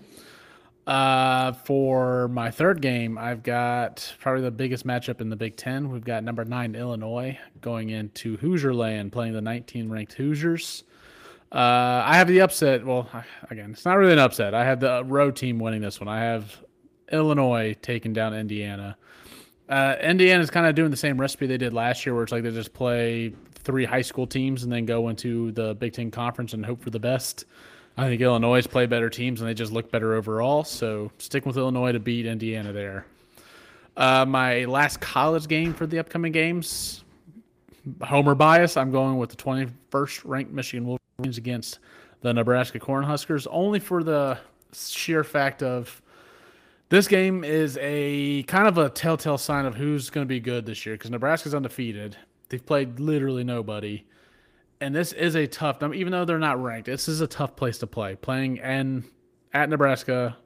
Speaker 2: Uh, for my third game, I've got probably the biggest matchup in the Big Ten. We've got number nine Illinois going into Hoosier Land, playing the nineteen ranked Hoosiers. Uh, I have the upset. Well, again, it's not really an upset. I have the road team winning this one. I have Illinois taking down Indiana. Uh, Indiana's kind of doing the same recipe they did last year, where it's like they just play three high school teams and then go into the Big Ten Conference and hope for the best. I think Illinois play better teams and they just look better overall. So sticking with Illinois to beat Indiana there. Uh, my last college game for the upcoming games, homer bias, I'm going with the twenty-first ranked Michigan Wolverines against the Nebraska Cornhuskers, only for the sheer fact of this game is a kind of a telltale sign of who's going to be good this year, because Nebraska's undefeated. They've played literally nobody. And this is a tough, I mean, even though they're not ranked, this is a tough place to play, playing and at Nebraska.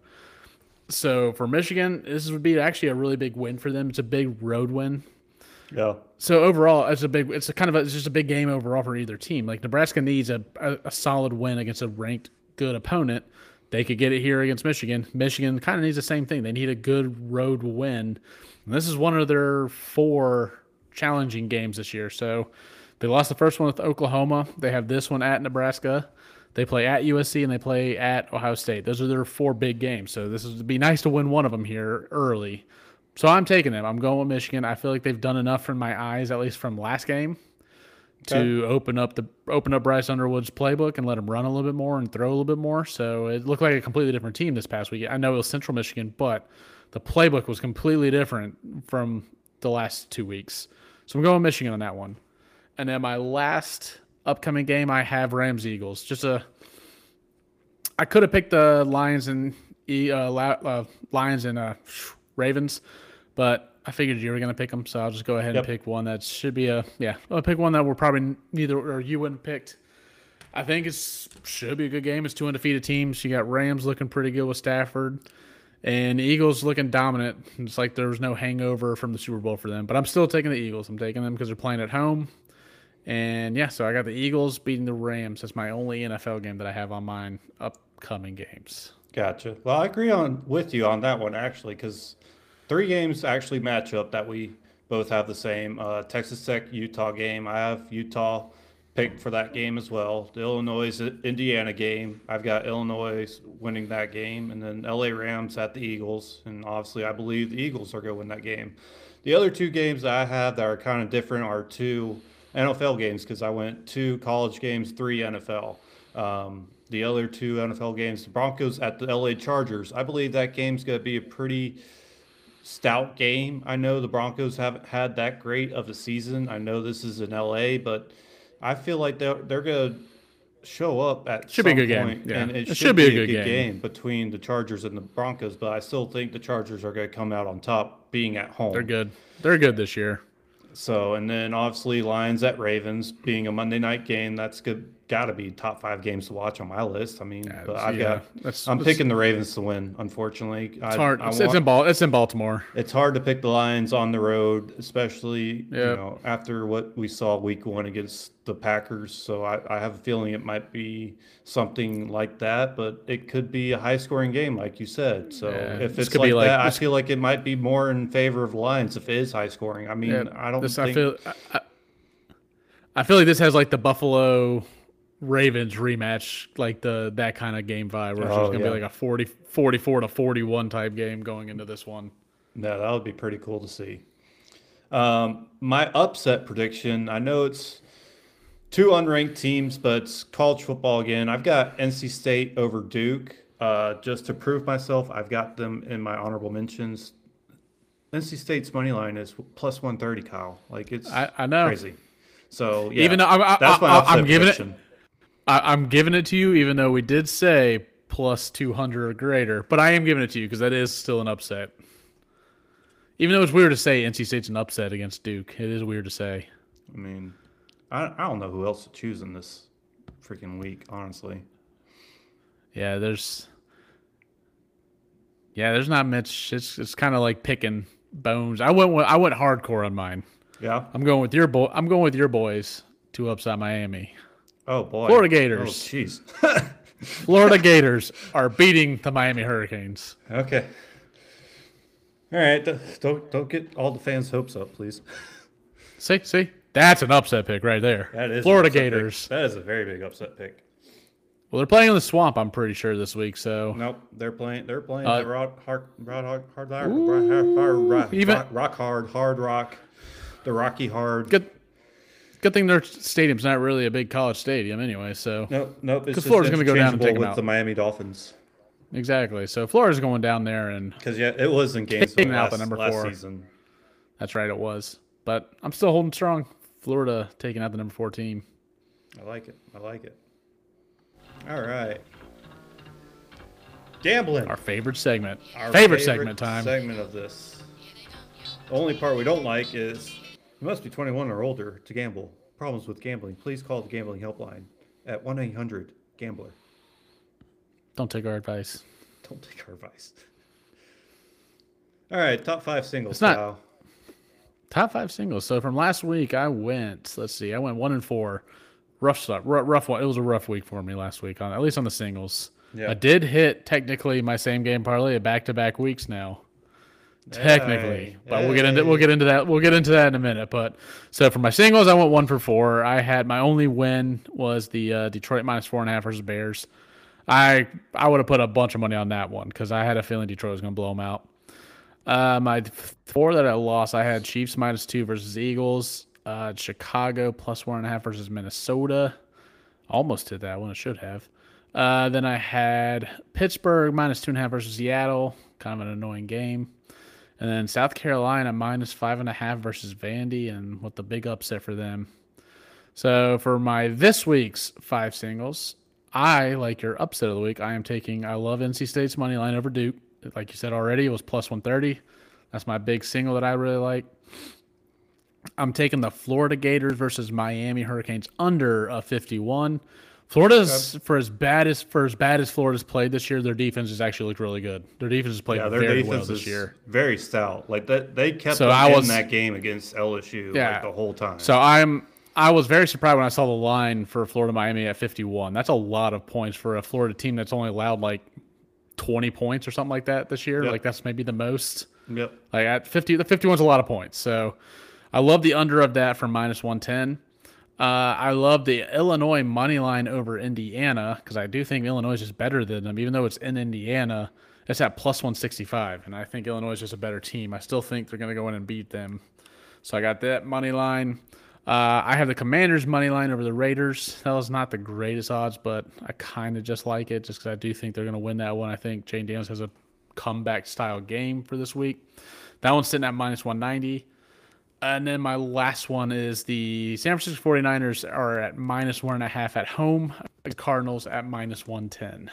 Speaker 2: So for Michigan, this would be actually a really big win for them. It's a big road win.
Speaker 1: Yeah.
Speaker 2: So overall, it's a big, it's a kind of a, it's just a big game overall for either team. Like Nebraska needs a, a, a solid win against a ranked good opponent. They could get it here against Michigan. Michigan kind of needs the same thing. They need a good road win. And this is one of their four challenging games this year. So they lost the first one with Oklahoma. They have this one at Nebraska. They play at U S C and they play at Ohio State. Those are their four big games. So this would be nice to win one of them here early. So I'm taking them. I'm going with Michigan. I feel like they've done enough in my eyes, at least from last game, to
Speaker 1: Okay.
Speaker 2: open up the open up Bryce Underwood's playbook and let him run a little bit more and throw a little bit more. So it looked like a completely different team this past week. I know it was Central Michigan, but the playbook was completely different from the last two weeks. So I'm going Michigan on that one. And then my last upcoming game, I have Rams Eagles. Just a, I could have picked the Lions and uh, uh, Lions and uh, Ravens, but I figured you were going to pick them, so I'll just go ahead
Speaker 1: Yep.
Speaker 2: and pick one that should be a yeah. I'll pick one that we're probably neither or you wouldn't picked. I think it's should be a good game. It's two undefeated teams. You got Rams looking pretty good with Stafford, and the Eagles looking dominant. It's like there was no hangover from the Super Bowl for them. But I'm still taking the Eagles. I'm taking them because they're playing at home. And yeah, so I got the Eagles beating the Rams. That's my only N F L game that I have on mine upcoming games.
Speaker 1: Gotcha. Well, I agree on with you on that one actually, because three games actually match up that we both have the same. Uh, Texas Tech Utah game. I have Utah picked for that game as well. The Illinois Indiana game. I've got Illinois winning that game, and then L A Rams at the Eagles. And obviously, I believe the Eagles are going to win that game. The other two games that I have that are kind of different are two N F L games because I went two college games, three N F L. Um, the other two N F L games, the Broncos at the L A Chargers. I believe that game's going to be a pretty stout game. I know the Broncos haven't had that great of a season. I know this is in L A, but I feel like they're, they're going to show up at
Speaker 2: should
Speaker 1: some
Speaker 2: be a good
Speaker 1: point,
Speaker 2: game. Yeah.
Speaker 1: and it,
Speaker 2: it
Speaker 1: should,
Speaker 2: should
Speaker 1: be,
Speaker 2: be
Speaker 1: a
Speaker 2: good,
Speaker 1: good
Speaker 2: game.
Speaker 1: game between the Chargers and the Broncos, but I still think the Chargers are going to come out on top being at home.
Speaker 2: They're good. They're good this year.
Speaker 1: So, and then obviously Lions at Ravens being a Monday night game, that's good. Got to be top five games to watch on my list. I mean,
Speaker 2: Yeah,
Speaker 1: but I've
Speaker 2: yeah,
Speaker 1: got,
Speaker 2: that's-
Speaker 1: I'm
Speaker 2: that's-
Speaker 1: picking the Ravens to win. Unfortunately,
Speaker 2: It's
Speaker 1: I,
Speaker 2: hard.
Speaker 1: I
Speaker 2: It's,
Speaker 1: want,
Speaker 2: it's in Bal- It's in Baltimore.
Speaker 1: it's hard to pick the Lions on the road, especially you
Speaker 2: Yep.
Speaker 1: know after what we saw week one against the Packers. So I, I have a feeling it might be something like that, but it could be a high scoring game, like you said. So
Speaker 2: Yeah,
Speaker 1: if
Speaker 2: this
Speaker 1: it's
Speaker 2: could
Speaker 1: like
Speaker 2: be like-
Speaker 1: that, I
Speaker 2: this-
Speaker 1: feel like it might be more in favor of the Lions if it is high scoring. I mean,
Speaker 2: Yeah,
Speaker 1: I don't
Speaker 2: this,
Speaker 1: think.
Speaker 2: I feel. I, I, I feel like this has like the Buffalo Ravens rematch, like the that kind of game vibe, where it's
Speaker 1: Oh,
Speaker 2: just gonna
Speaker 1: yeah.
Speaker 2: be like a forty, forty-four to forty-one type game going into this one.
Speaker 1: No, that would be pretty cool to see. Um, my upset prediction, I know it's two unranked teams, but it's college football again. I've got N C State over Duke. Uh, just to prove myself, I've got them in my honorable mentions. N C State's money line is plus one thirty, Kyle. Like, it's
Speaker 2: I, I know.
Speaker 1: crazy. So, yeah,
Speaker 2: Even though I'm, I,
Speaker 1: that's my
Speaker 2: I,
Speaker 1: upset
Speaker 2: I'm giving it,
Speaker 1: prediction.
Speaker 2: I, I'm giving it to you, even though we did say plus two hundred or greater. But I am giving it to you because that is still an upset. Even though it's weird to say N C State's an upset against Duke, it is weird to say.
Speaker 1: I mean, I, I don't know who else to choose in this freaking week, honestly.
Speaker 2: Yeah, there's. Yeah, there's not much. It's it's kind of like picking bones. I went with, I went hardcore on mine.
Speaker 1: Yeah.
Speaker 2: I'm going with your boy. I'm going with your boys to upset Miami.
Speaker 1: Oh, boy.
Speaker 2: Florida
Speaker 1: Oh,
Speaker 2: Gators.
Speaker 1: jeez.
Speaker 2: Florida Gators are beating the Miami Hurricanes.
Speaker 1: Okay. All right. th- Don't don't get all the fans' hopes up, please.
Speaker 2: See, see, that's an upset pick right there.
Speaker 1: That is an
Speaker 2: Florida
Speaker 1: upset pick.
Speaker 2: Gators.
Speaker 1: That is a very big upset pick.
Speaker 2: Well, they're playing in the swamp. I'm pretty sure this week. So
Speaker 1: Nope, they're playing. They're playing
Speaker 2: Uh,
Speaker 1: the rock hard, hard, hard, hard, hard, hard, hard, rock,
Speaker 2: even-
Speaker 1: rock, rock hard, hard rock, the Rocky hard.
Speaker 2: good. Good thing their stadium's not really a big college stadium anyway. So
Speaker 1: Nope, nope. It's
Speaker 2: 'Cause
Speaker 1: just
Speaker 2: Florida's gonna go down and
Speaker 1: interchangeable
Speaker 2: take 'em
Speaker 1: with
Speaker 2: out.
Speaker 1: the Miami Dolphins
Speaker 2: exactly. So Florida's going down there, and
Speaker 1: because yeah, it was in Gainesville
Speaker 2: Taking out
Speaker 1: last,
Speaker 2: the number
Speaker 1: last
Speaker 2: four.
Speaker 1: season.
Speaker 2: that's right, it was. But I'm still holding strong. Florida taking out the number four team.
Speaker 1: I like it. I like it. All right. Gambling.
Speaker 2: Our favorite segment.
Speaker 1: Our
Speaker 2: favorite, segment time.
Speaker 1: Segment of this. The only part we don't like is you must be twenty-one or older to gamble. Problems with gambling? Please call the gambling helpline at one eight hundred gambler.
Speaker 2: Don't take our advice.
Speaker 1: Don't take our advice. All right, top five singles.
Speaker 2: It's not-
Speaker 1: Kyle.
Speaker 2: Top five singles. So from last week, I went. Let's see. I went one and four. Rough stuff. Rough, rough one. It was a rough week for me last week, on at least on the singles.
Speaker 1: Yeah.
Speaker 2: I did hit technically my same game parlay at back to back weeks now. Technically,
Speaker 1: Hey,
Speaker 2: but we'll get into we'll get into that we'll get into that in a minute. But so for my singles, I went one for four. I had my only win was the uh, Detroit minus four and a half versus Bears. I I would have put a bunch of money on that one because I had a feeling Detroit was going to blow them out. Uh, my four that I lost, I had Chiefs minus two versus Eagles, uh, Chicago plus one and a half versus Minnesota. Almost hit that one. I should have. Uh, then I had Pittsburgh minus two and a half versus Seattle. Kind of an annoying game. And then South Carolina minus five and a half versus Vandy, and with the big upset for them. So for my this week's five singles, I, like your upset of the week, I am taking, I love N C State's money line over Duke. Like you said already, it was plus one thirty. That's my big single that I really like. I'm taking the Florida Gators versus Miami Hurricanes under a fifty-one. Florida's okay. for as bad as for as bad as Florida's played this year, their defense has actually looked really good. Their defense has played
Speaker 1: yeah, their
Speaker 2: very
Speaker 1: defense
Speaker 2: well this
Speaker 1: is
Speaker 2: year.
Speaker 1: Very stout. Like that, they kept
Speaker 2: so
Speaker 1: them
Speaker 2: I was,
Speaker 1: in that game against L S U
Speaker 2: yeah,
Speaker 1: like the whole time.
Speaker 2: So I'm I was very surprised when I saw the line for Florida Miami at fifty-one. That's a lot of points for a Florida team that's only allowed like twenty points or something like that this year. Yep. Like that's maybe the most.
Speaker 1: Yep.
Speaker 2: Like at fifty, the fifty-one's a lot of points. So I love the under of that for minus one ten. Uh, I love the Illinois money line over Indiana because I do think Illinois is just better than them. Even though it's in Indiana, it's at plus one sixty-five, and I think Illinois is just a better team. I still think they're going to go in and beat them. So I got that money line. Uh, I have the Commanders money line over the Raiders. That was not the greatest odds, but I kind of just like it just because I do think they're going to win that one. I think Jane Daniels has a comeback-style game for this week. That one's sitting at minus one ninety. And then my last one is the San Francisco forty-niners are at minus one and a half at home. The Cardinals at minus one ten.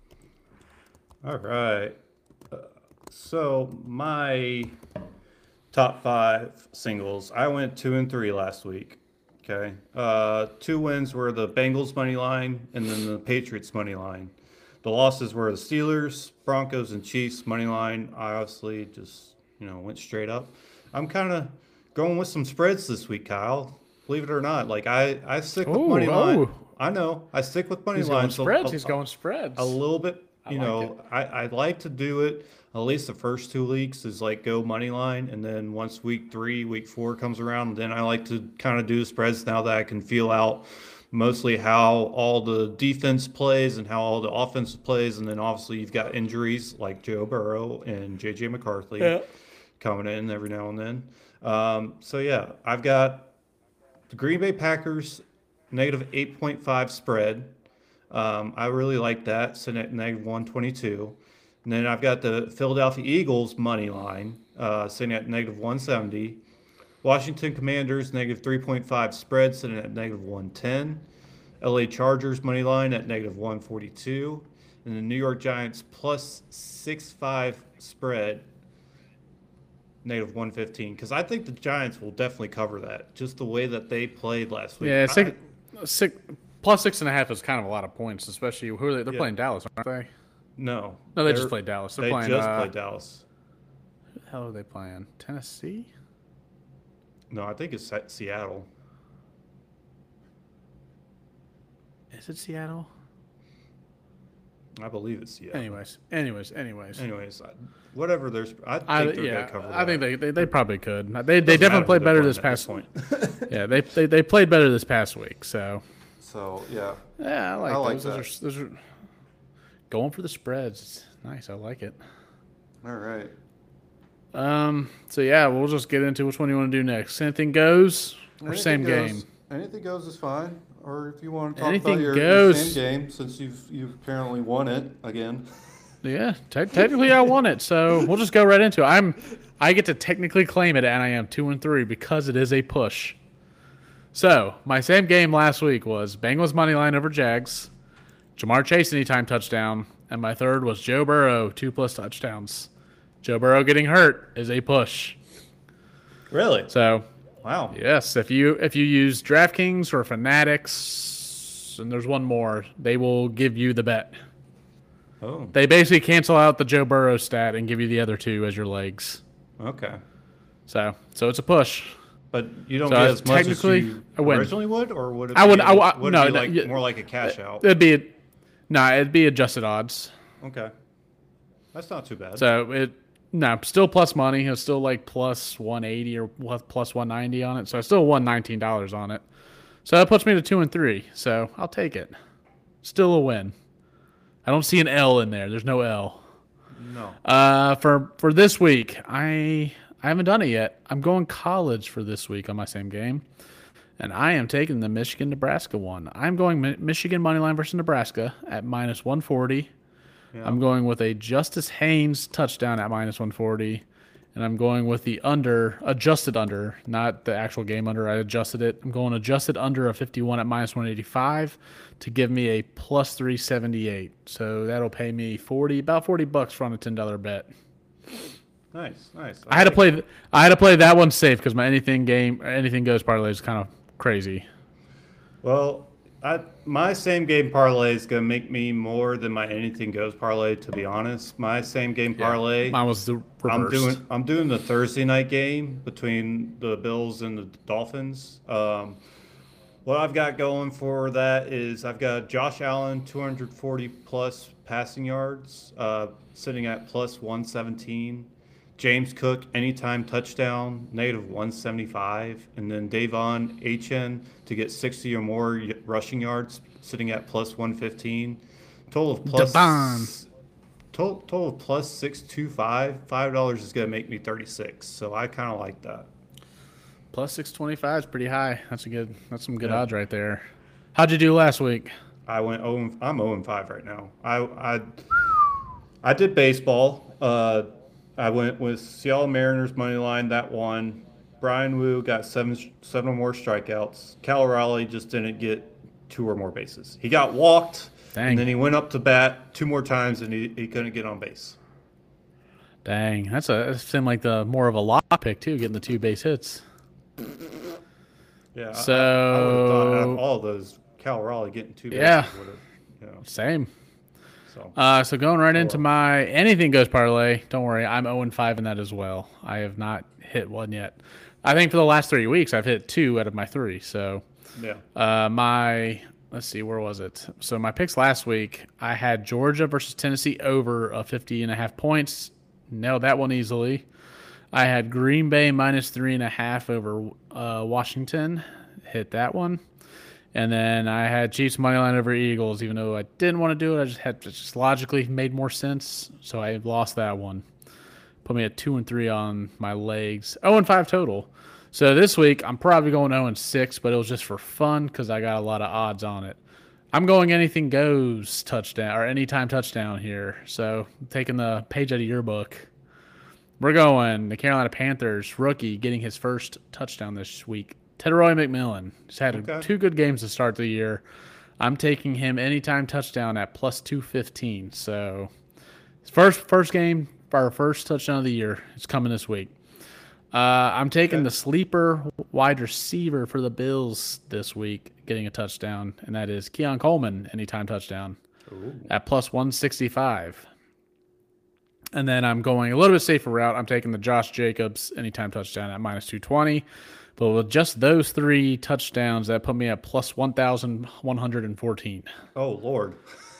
Speaker 1: All right. Uh, so my top five singles, I went two and three last week. Okay. Uh, two wins were the Bengals money line and then the Patriots money line. The losses were the Steelers, Broncos, and Chiefs money line. I obviously just, you know, went straight up. I'm kind of going with some spreads this week, Kyle. Believe it or not, like I, I stick with
Speaker 2: Ooh,
Speaker 1: money line.
Speaker 2: Oh.
Speaker 1: I know I stick with money
Speaker 2: He's
Speaker 1: line.
Speaker 2: Going
Speaker 1: so
Speaker 2: spreads.
Speaker 1: a,
Speaker 2: He's going spreads.
Speaker 1: A little bit, you
Speaker 2: I like
Speaker 1: know. I I like to do it at least the first two weeks is like go money line, and then once week three, week four comes around, then I like to kind of do spreads now that I can feel out mostly how all the defense plays and how all the offense plays, and then obviously you've got injuries like Joe Burrow and J J McCarthy
Speaker 2: Yeah.
Speaker 1: coming in every now and then. Um, so yeah, I've got the Green Bay Packers negative eight point five spread. Um, I really like that, sitting at negative one twenty-two. And then I've got the Philadelphia Eagles money line, uh, sitting at negative one seventy. Washington Commanders negative three point five spread, sitting at negative one ten. L A Chargers money line at negative one forty-two. And the New York Giants plus six five spread, negative one fifteen, because I think the Giants will definitely cover that, just the way that they played last week.
Speaker 2: Yeah, six, six, plus six and a half is kind of a lot of points, especially who are they? They're
Speaker 1: Yeah.
Speaker 2: playing Dallas, aren't they?
Speaker 1: No.
Speaker 2: No, they just played Dallas. They're
Speaker 1: they
Speaker 2: playing,
Speaker 1: just
Speaker 2: uh,
Speaker 1: played Dallas.
Speaker 2: Who the hell are they playing? Tennessee?
Speaker 1: No, I think it's Se- Seattle.
Speaker 2: Is it Seattle?
Speaker 1: I believe it's Seattle.
Speaker 2: Anyways, anyways, anyways.
Speaker 1: Anyways, I- whatever. There's, I think
Speaker 2: I,
Speaker 1: they're
Speaker 2: yeah,
Speaker 1: gonna cover that.
Speaker 2: I think they, they, they probably could. They they
Speaker 1: Doesn't
Speaker 2: definitely
Speaker 1: matter
Speaker 2: played
Speaker 1: who
Speaker 2: better
Speaker 1: they're
Speaker 2: this
Speaker 1: playing
Speaker 2: past
Speaker 1: at
Speaker 2: week. Yeah, they, they they played better this past week. So
Speaker 1: So yeah,
Speaker 2: yeah, I like,
Speaker 1: I like
Speaker 2: those. Those, are, those are going for the spreads. It's nice. I like it.
Speaker 1: all right.
Speaker 2: Um. So yeah, we'll just get into which one you want to do next. Anything goes or
Speaker 1: Anything
Speaker 2: same
Speaker 1: goes.
Speaker 2: game?
Speaker 1: Anything goes is fine. Or if you want to talk
Speaker 2: Anything
Speaker 1: about your,
Speaker 2: goes.
Speaker 1: your same game, since you've you've apparently won it again.
Speaker 2: Yeah, te- technically I won it, so we'll just go right into it. I'm, I get to technically claim it, and I am two and three because it is a push. So my same game last week was Bengals money line over Jags, Jamar Chase anytime touchdown, and my third was Joe Burrow two plus touchdowns. Joe Burrow getting hurt is a push.
Speaker 1: Really?
Speaker 2: So
Speaker 1: Wow.
Speaker 2: yes, if you if you use DraftKings or Fanatics, and there's one more, they will give you the bet.
Speaker 1: Oh.
Speaker 2: They basically cancel out the Joe Burrow stat and give you the other two as your legs.
Speaker 1: Okay.
Speaker 2: So, so it's a push.
Speaker 1: But you don't
Speaker 2: So
Speaker 1: get
Speaker 2: I-
Speaker 1: as much as
Speaker 2: technically,
Speaker 1: you
Speaker 2: I win.
Speaker 1: originally would, or would it?
Speaker 2: I would-
Speaker 1: Be,
Speaker 2: I w-
Speaker 1: would
Speaker 2: no,
Speaker 1: it be
Speaker 2: no,
Speaker 1: like,
Speaker 2: you-
Speaker 1: more like a cash out?
Speaker 2: It'd be, no, it'd be adjusted odds.
Speaker 1: Okay. That's not too bad.
Speaker 2: So it, no, still plus money. It's still like plus one eighty or plus one ninety on it. So I still won nineteen dollars on it. So that puts me to two and three. So I'll take it. Still a win. I don't see an L in there. There's no L.
Speaker 1: No.
Speaker 2: Uh, for for this week, I I haven't done it yet. I'm going college for this week on my same game, and I am taking the Michigan Nebraska one. I'm going Mi- Michigan money line versus Nebraska at minus one forty.
Speaker 1: Yeah.
Speaker 2: I'm going with a Justice Haynes touchdown at minus one forty, and I'm going with the under, adjusted under, not the actual game under. I adjusted it. I'm going adjusted under a fifty-one at minus one eighty-five to give me a plus three seventy-eight. So that'll pay me forty, about forty bucks for on a ten dollar bet.
Speaker 1: Nice, nice.
Speaker 2: I, I had to play. I had to play that one safe because my anything game, anything goes parlay is kind of crazy.
Speaker 1: Well, I, my same game parlay is gonna make me more than my anything goes parlay. To be honest, my same game parlay.
Speaker 2: Yeah, mine was the reversed.
Speaker 1: I'm doing. I'm doing the Thursday night game between the Bills and the Dolphins. Um, what I've got going for that is I've got Josh Allen two hundred forty plus passing yards, uh, sitting at plus one seventeen. James Cook anytime touchdown, negative one seventy-five, and then Davon Achane to get sixty or more rushing yards, sitting at plus one fifteen. Total of plus
Speaker 2: Devon.
Speaker 1: total, total of plus six twenty-five. Five dollars is gonna make me thirty-six, so I kind of like that.
Speaker 2: Plus six twenty-five is pretty high. That's a good. That's some good
Speaker 1: Yeah.
Speaker 2: odds right there. How'd you do last week?
Speaker 1: I went oh, and- I'm zero and five right now. I I I did baseball. Uh, I went with Seattle Mariners money line. That won. Brian Wu got seven seven or more strikeouts. Cal Raleigh just didn't get two or more bases. He got walked,
Speaker 2: Dang.
Speaker 1: and then he went up to bat two more times, and he, he couldn't get on base.
Speaker 2: Dang, that's a. That seemed like the more of a lock pick too, getting the two base hits.
Speaker 1: Yeah.
Speaker 2: So
Speaker 1: I, I would have thought out of all of those, Cal Raleigh getting two bases
Speaker 2: Yeah.
Speaker 1: would have, you know.
Speaker 2: Same.
Speaker 1: So
Speaker 2: Uh, so going right into my anything goes parlay. Don't worry, I'm zero and five in that as well. I have not hit one yet. I think for the last three weeks I've hit two out of my three. So
Speaker 1: yeah.
Speaker 2: uh, my let's see, where was it? So my picks last week, I had Georgia versus Tennessee over a fifty and a half points. Nailed that one easily. I had Green Bay minus three and a half over uh, Washington. Hit that one. And then I had Chiefs money line over Eagles, even though I didn't want to do it. I just had it just logically made more sense, so I lost that one. Put me at two and three on my legs. Oh and five total. So this week I'm probably going oh and six, but it was just for fun because I got a lot of odds on it. I'm going anything goes touchdown or anytime touchdown here. So I'm taking the page out of your book. We're going the Carolina Panthers rookie getting his first touchdown this week. Tedroy McMillan. He's had
Speaker 1: Okay.
Speaker 2: two good games to start the year. I'm taking him anytime touchdown at plus two fifteen. So his first first game, our first touchdown of the year, is coming this week. Uh, I'm taking
Speaker 1: Okay.
Speaker 2: the sleeper wide receiver for the Bills this week, getting a touchdown, and that is Keon Coleman anytime touchdown
Speaker 1: Ooh.
Speaker 2: at plus one sixty-five. And then I'm going a little bit safer route. I'm taking the Josh Jacobs anytime touchdown at minus two twenty. But with just those three touchdowns, that put me at plus one thousand one hundred fourteen.
Speaker 1: Oh Lord.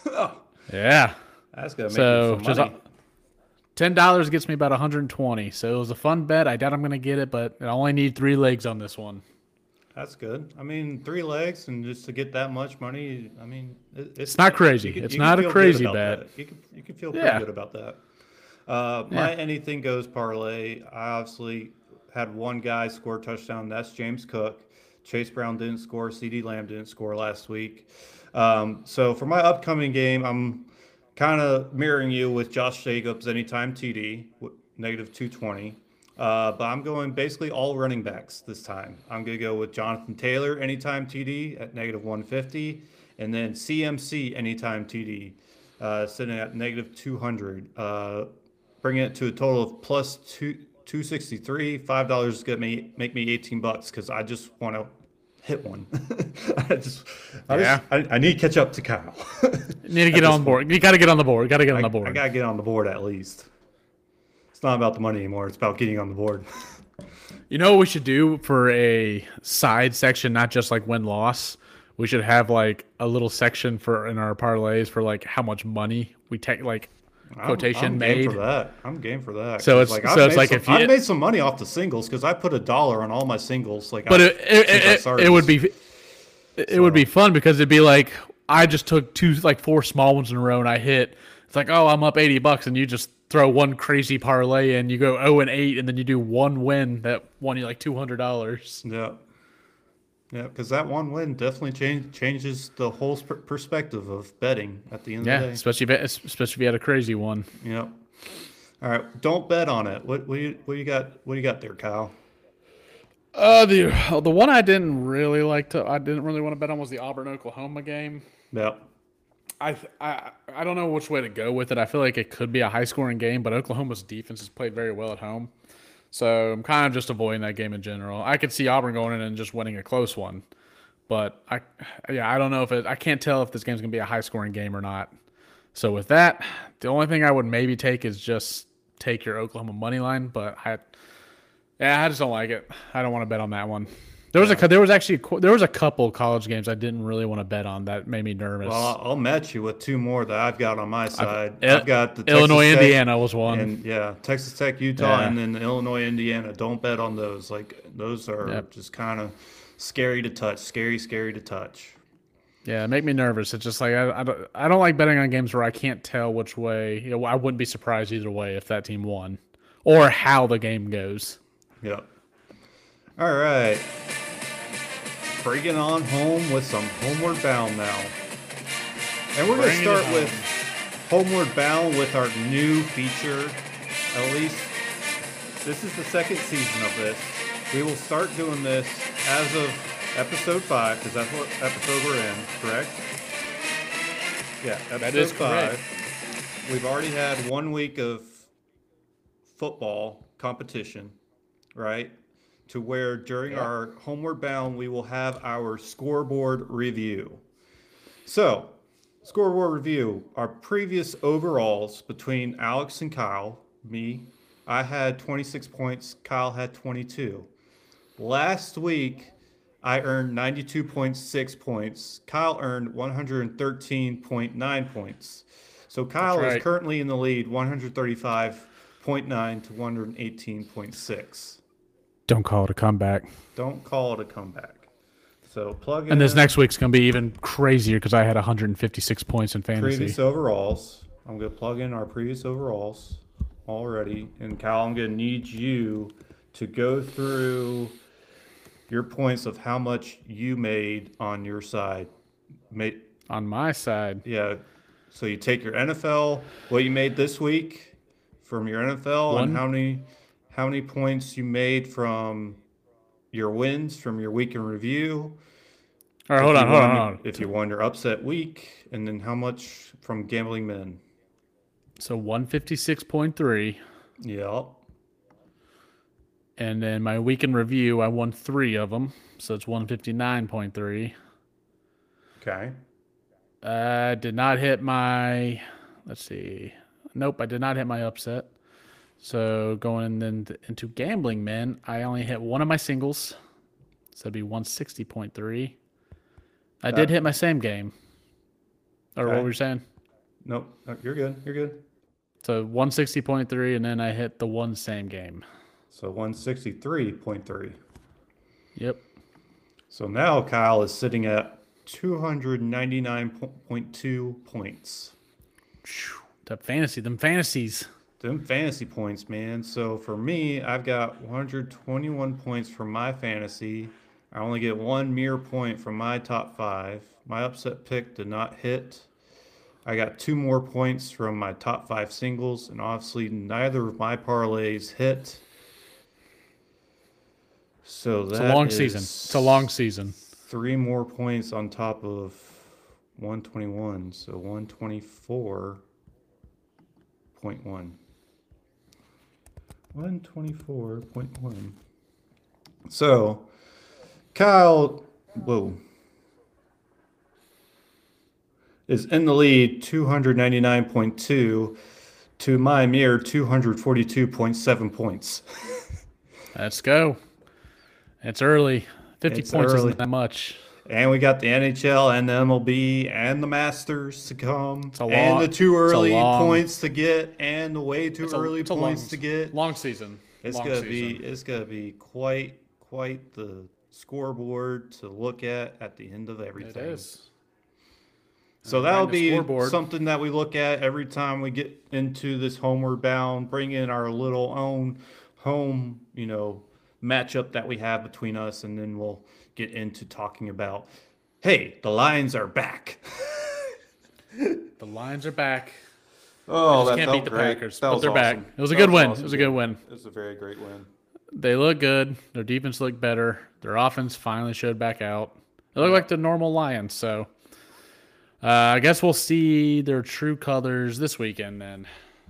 Speaker 2: Yeah.
Speaker 1: That's gonna make
Speaker 2: So
Speaker 1: me some
Speaker 2: just
Speaker 1: money.
Speaker 2: ten dollars gets me about one hundred twenty. So it was a fun bet. I doubt I'm going to get it, but I only need three legs on this one.
Speaker 1: That's good. I mean, three legs and just to get that much money. I mean, it, it's,
Speaker 2: It's not crazy.
Speaker 1: you can-
Speaker 2: It's
Speaker 1: you can
Speaker 2: not a
Speaker 1: feel good
Speaker 2: crazy
Speaker 1: about
Speaker 2: bet.
Speaker 1: that. You can you can feel pretty
Speaker 2: Yeah.
Speaker 1: good about that. Uh, my
Speaker 2: Yeah.
Speaker 1: anything goes parlay. I obviously had one guy score a touchdown. That's James Cook. Chase Brown didn't score. CeeDee Lamb didn't score last week. Um, so for my upcoming game, I'm kind of mirroring you with Josh Jacobs anytime T D, negative two twenty. Uh, but I'm going basically all running backs this time. I'm going to go with Jonathan Taylor anytime T D at negative one fifty, and then C M C anytime T D, uh, sitting at negative two hundred, uh, bringing it to a total of plus two. two sixty-three. Five dollars is gonna make, make me eighteen bucks because I just want to hit one. I just, I,
Speaker 2: Yeah.
Speaker 1: just I, I need to catch up to Kyle.
Speaker 2: You need to get on board. You got to get on the board. Got to get on
Speaker 1: I,
Speaker 2: the board.
Speaker 1: I gotta get on the board at least. It's not about the money anymore. It's about getting on the board.
Speaker 2: You know what we should do for a side section, not just like win loss. We should have like a little section for in our parlays for like how much money we take, like quotation
Speaker 1: I'm, I'm
Speaker 2: made.
Speaker 1: Game for that. I'm game for that.
Speaker 2: So
Speaker 1: 'Cause,
Speaker 2: it's-
Speaker 1: I've
Speaker 2: so it's
Speaker 1: made
Speaker 2: like
Speaker 1: some,
Speaker 2: if you-
Speaker 1: I've made some money off the singles because I put a dollar on all my singles. Like,
Speaker 2: But
Speaker 1: I,
Speaker 2: it it,
Speaker 1: since I
Speaker 2: it,
Speaker 1: started
Speaker 2: it would
Speaker 1: this.
Speaker 2: be it would be fun because it'd be like I just took two like four small ones in a row and I hit. It's like, oh, I'm up eighty bucks, and you just throw one crazy parlay and you go oh and eight, and then you do one win that won you like two hundred dollars.
Speaker 1: Yeah. Yeah, because that one win definitely change, changes the whole sp- perspective of betting at the end
Speaker 2: Yeah,
Speaker 1: of the day.
Speaker 2: especially if, especially if you had a crazy one.
Speaker 1: Yep. All right, don't bet on it. What what you what you got? What do you got there, Kyle?
Speaker 2: Uh, the the one I didn't really like to, I didn't really want to bet on was the Auburn Oklahoma game.
Speaker 1: Yep.
Speaker 2: I I I don't know which way to go with it. I feel like it could be a high scoring game, but Oklahoma's defense has played very well at home, so I'm kind of just avoiding that game in general. I could see Auburn going in and just winning a close one, but I yeah I don't know if it. I can't tell if this game's gonna be a high scoring game or not. So with that, the only thing I would maybe take is just take your Oklahoma money line, but I yeah I just don't like it. I don't want to bet on that one. There was
Speaker 1: Yeah.
Speaker 2: a there was actually there was a couple college games I didn't really want to bet on that made me nervous.
Speaker 1: Well, I'll match you with two more that I've got on my side.
Speaker 2: Il-
Speaker 1: I've got the
Speaker 2: Illinois,
Speaker 1: Texas Tech
Speaker 2: Indiana was one.
Speaker 1: and yeah, Texas Tech, Utah,
Speaker 2: Yeah.
Speaker 1: and then Illinois, Indiana. Don't bet on those. Like those are
Speaker 2: Yep.
Speaker 1: just kind of scary to touch. Scary, scary to touch.
Speaker 2: Yeah, it make me nervous. It's just like I, I don't I don't like betting on games where I can't tell which way. You know, I wouldn't be surprised either way if that team won, or how the game goes.
Speaker 1: Yep. All right. Bringing on home with some Homeward Bound now. And we're going to
Speaker 2: Bringing it
Speaker 1: start
Speaker 2: home.
Speaker 1: with Homeward Bound with our new feature. At least this is the second season of this. We will start doing this as of episode five, because that's what episode we're in, correct? Yeah, episode
Speaker 2: is
Speaker 1: five.
Speaker 2: correct.
Speaker 1: We've already had one week of football competition, right? To where during
Speaker 2: Yeah.
Speaker 1: our Homeward Bound, we will have our scoreboard review. So, scoreboard review, our previous overalls between Alex and Kyle, me, I had twenty-six points, Kyle had twenty-two. Last week, I earned ninety-two point six points. Kyle earned one hundred thirteen point nine points. So Kyle
Speaker 2: That's
Speaker 1: is
Speaker 2: right.
Speaker 1: currently in the lead, one hundred thirty-five point nine to one hundred eighteen point six.
Speaker 2: Don't call it a comeback.
Speaker 1: Don't call it a comeback. So plug in
Speaker 2: And this next week's gonna be even crazier because I had one hundred fifty-six points in fantasy.
Speaker 1: previous overalls. I'm going to plug in our previous overalls already. And Kyle, I'm going to need you to go through your points of how much you made on your side. Made,
Speaker 2: On my side,
Speaker 1: yeah. So you take your N F L, what you made this week from your N F L,
Speaker 2: One.
Speaker 1: and how many how many points you made from your wins from your week in review.
Speaker 2: all right,
Speaker 1: If
Speaker 2: hold
Speaker 1: you
Speaker 2: on, hold on,
Speaker 1: won-
Speaker 2: hold on.
Speaker 1: If you won your upset week, and then how much from Gambling Men.
Speaker 2: So one fifty-six point three,
Speaker 1: Yep.
Speaker 2: and then my week in review, I won three of them, so it's one fifty-nine point three.
Speaker 1: Okay.
Speaker 2: I did not hit my. Let's see. Nope, I did not hit my upset. So going then th- into gambling men, I only hit one of my singles. So it'd be one sixty point three. I did
Speaker 1: That-
Speaker 2: hit my same game. Or
Speaker 1: Okay.
Speaker 2: what were you saying?
Speaker 1: Nope. No, you're good. You're good.
Speaker 2: So one sixty point three, and then I hit the one same game.
Speaker 1: So one sixty-three point three.
Speaker 2: Yep.
Speaker 1: So now Kyle is sitting at two hundred ninety-nine point two points.
Speaker 2: Phew. That fantasy, them fantasies.
Speaker 1: Them fantasy points, man. So for me, I've got one hundred twenty-one points from my fantasy. I only get one mere point from my top five. My upset pick did not hit. I got two more points from my top five singles, and obviously neither of my parlays hit. So that
Speaker 2: It's a long
Speaker 1: is
Speaker 2: season. It's a long season.
Speaker 1: three more points on top of one twenty-one, so one twenty-four point one. one twenty-four point one. So, Kyle, whoa, is in the lead two hundred ninety-nine point two to my mere two hundred forty-two point seven points.
Speaker 2: Let's go. It's early. fifty
Speaker 1: It's
Speaker 2: points
Speaker 1: early.
Speaker 2: isn't that much.
Speaker 1: And we got the N H L and the M L B and the Masters to come.
Speaker 2: a
Speaker 1: and
Speaker 2: long-
Speaker 1: the too
Speaker 2: it's a
Speaker 1: early
Speaker 2: long-
Speaker 1: points to get and the way too
Speaker 2: It's a-
Speaker 1: early
Speaker 2: it's a
Speaker 1: points
Speaker 2: long-
Speaker 1: to get.
Speaker 2: Long season.
Speaker 1: It's
Speaker 2: Long
Speaker 1: gonna
Speaker 2: season.
Speaker 1: be it's gonna be quite quite the scoreboard to look at at the end of everything.
Speaker 2: It is.
Speaker 1: So
Speaker 2: Uh,
Speaker 1: that'll
Speaker 2: writing a
Speaker 1: be
Speaker 2: scoreboard.
Speaker 1: something that we look at every time we get into this homeward bound, bring in our little own home, you know, matchup that we have between us, and then we'll get into talking about, hey, the Lions are back.
Speaker 2: The Lions are back.
Speaker 1: Oh,
Speaker 2: just
Speaker 1: that
Speaker 2: can't
Speaker 1: felt
Speaker 2: beat the
Speaker 1: great.
Speaker 2: Packers,
Speaker 1: That
Speaker 2: but
Speaker 1: was
Speaker 2: they're back.
Speaker 1: awesome.
Speaker 2: It was a
Speaker 1: That
Speaker 2: good
Speaker 1: was
Speaker 2: win.
Speaker 1: an
Speaker 2: It
Speaker 1: awesome
Speaker 2: was a good
Speaker 1: game.
Speaker 2: win.
Speaker 1: It was a very great win.
Speaker 2: They look good. Their defense looked better. Their offense finally showed back out. It looked like the normal Lions. So uh, I guess we'll see their true colors this weekend then.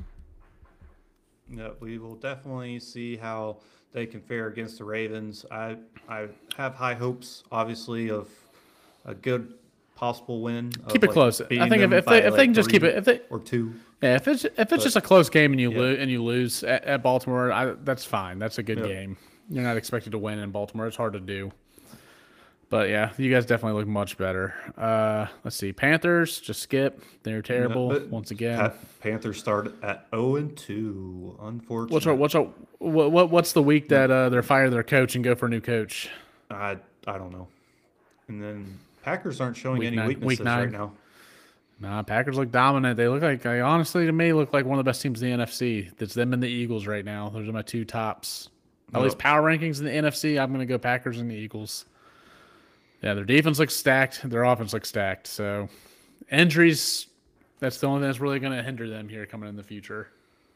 Speaker 1: Yeah, we will definitely see how they can fare against the Ravens. I I have high hopes, obviously, of a good possible win.
Speaker 2: Keep
Speaker 1: of,
Speaker 2: it
Speaker 1: like,
Speaker 2: close. I
Speaker 1: beating
Speaker 2: think if,
Speaker 1: them
Speaker 2: if
Speaker 1: by,
Speaker 2: they if
Speaker 1: like,
Speaker 2: they can just keep
Speaker 1: three
Speaker 2: it if they
Speaker 1: or two.
Speaker 2: yeah if it's if it's
Speaker 1: But-
Speaker 2: just a close game and you
Speaker 1: yeah.
Speaker 2: lose and you lose at, at Baltimore, I, that's fine. That's a good
Speaker 1: Yeah.
Speaker 2: game. You're not expected to win in Baltimore. It's hard to do. But yeah, you guys definitely look much better. Uh, let's see, Panthers just skip. They're terrible
Speaker 1: But
Speaker 2: once again.
Speaker 1: Pa- Panthers started at zero and two. Unfortunately,
Speaker 2: What's our, what's our, what, what what's the week that uh, they're fire their coach and go for a new coach?
Speaker 1: I I don't know. And then Packers aren't showing
Speaker 2: Week
Speaker 1: any
Speaker 2: nine-
Speaker 1: weaknesses
Speaker 2: week nine.
Speaker 1: right now.
Speaker 2: Nah, Packers look dominant. They look like, they honestly, to me, look like one of the best teams in the N F C. It's them and the Eagles right now. Those are my two tops. At
Speaker 1: Yep.
Speaker 2: least power rankings in the N F C, I'm going to go Packers and the Eagles. Yeah, their defense looks stacked. Their offense looks stacked. So injuries, that's the only thing that's really going to hinder them here coming in the future.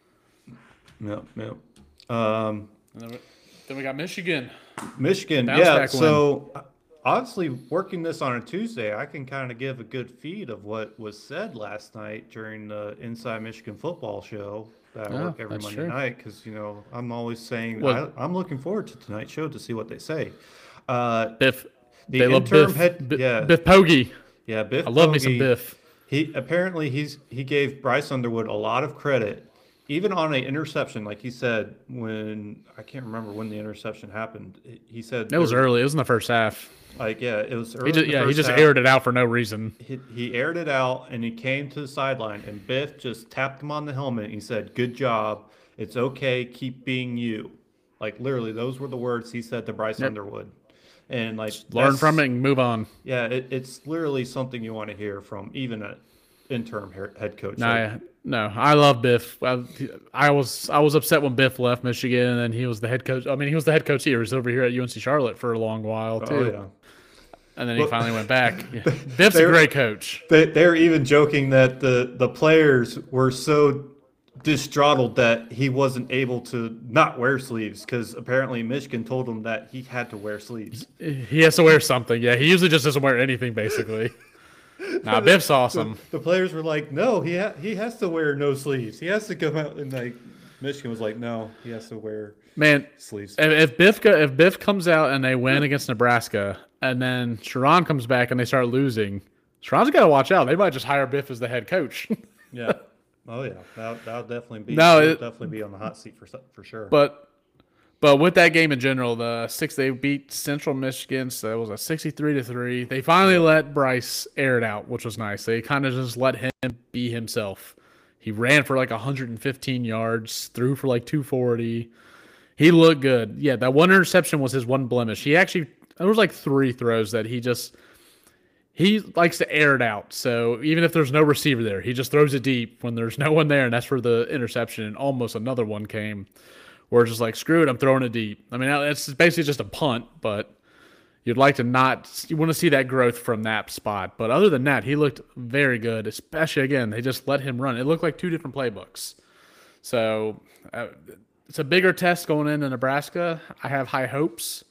Speaker 1: Yep, yep. Um,
Speaker 2: And then, we, then we got Michigan.
Speaker 1: Michigan,
Speaker 2: Bounce
Speaker 1: yeah.
Speaker 2: back
Speaker 1: So uh, honestly, working this on a Tuesday, I can kind of give a good feed of what was said last night during the Inside Michigan Football show that I
Speaker 2: Oh,
Speaker 1: work every
Speaker 2: that's
Speaker 1: Monday
Speaker 2: true.
Speaker 1: night because you know I'm always saying
Speaker 2: Well-
Speaker 1: I, I'm looking forward to tonight's show to see what they say. Uh,
Speaker 2: Biff.
Speaker 1: the
Speaker 2: they love
Speaker 1: interim
Speaker 2: Biff.
Speaker 1: head,
Speaker 2: Bi-
Speaker 1: yeah,
Speaker 2: Biff Poggi.
Speaker 1: yeah, Biff.
Speaker 2: I love me some
Speaker 1: Poggi,
Speaker 2: Biff.
Speaker 1: He apparently he's he gave Bryce Underwood a lot of credit, even on an interception. Like he said when I can't remember when the interception happened. He- He said
Speaker 2: It was
Speaker 1: there-
Speaker 2: early. It was in the first half.
Speaker 1: Like yeah, it was early.
Speaker 2: He
Speaker 1: in
Speaker 2: just,
Speaker 1: the
Speaker 2: yeah, he
Speaker 1: first
Speaker 2: just
Speaker 1: half.
Speaker 2: aired it out for no reason.
Speaker 1: He, he aired it out and he came to the sideline and Biff just tapped him on the helmet and he said, "Good job. It's okay. Keep being you." Like literally, those were the words he said to Bryce
Speaker 2: Yep.
Speaker 1: Underwood. And like
Speaker 2: Learn
Speaker 1: that's-
Speaker 2: from it and move on.
Speaker 1: Yeah, it, it's literally something you want to hear from even an interim he- head coach.
Speaker 2: No,
Speaker 1: Like,
Speaker 2: yeah, no, I love Biff. I, I was I was upset when Biff left Michigan, and then he was the head coach. I mean, he was the head coach here. He was over here at U N C Charlotte for a long while too,
Speaker 1: oh yeah.
Speaker 2: and then he
Speaker 1: Well-
Speaker 2: finally went back. Yeah. Biff's a
Speaker 1: They're-
Speaker 2: great coach.
Speaker 1: They, they're even joking that the, the players were so distraught that he wasn't able to not wear sleeves because apparently Michigan told him that he had to wear sleeves.
Speaker 2: He has to wear something. Yeah, he usually just doesn't wear anything basically. Nah, Biff's awesome.
Speaker 1: The players were like, "No, he ha- he has to wear no sleeves. He has to come out." And like Michigan was like, "No, he has to wear
Speaker 2: Man,
Speaker 1: sleeves."
Speaker 2: if, if Biff go, if Biff comes out and they win against Nebraska, and then Sharon comes back and they start losing, Sharon's got to watch out. They might just hire Biff as the head coach.
Speaker 1: Yeah. Oh yeah. That'll, that'll definitely be.
Speaker 2: No,
Speaker 1: he'll
Speaker 2: it-
Speaker 1: definitely be on the hot seat for su- for sure.
Speaker 2: But but with that game in general, the six they beat Central Michigan, so it was a sixty-three to three. They finally let Bryce air it out, which was nice. They kind of just let him be himself. He ran for like one hundred fifteen yards, threw for like two forty. He looked good. Yeah, that one interception was his one blemish. He actually there was like three throws that he just he likes to air it out. So even if there's no receiver there, he just throws it deep when there's no one there, and that's where the interception and almost another one came. Where it's just like, screw it, I'm throwing it deep. I mean, it's basically just a punt, but you'd like to not, you want to see that growth from that spot. But other than that, he looked very good, especially, again, they just let him run. It looked like two different playbooks. So uh, it's a bigger test going into Nebraska. I have high hopes,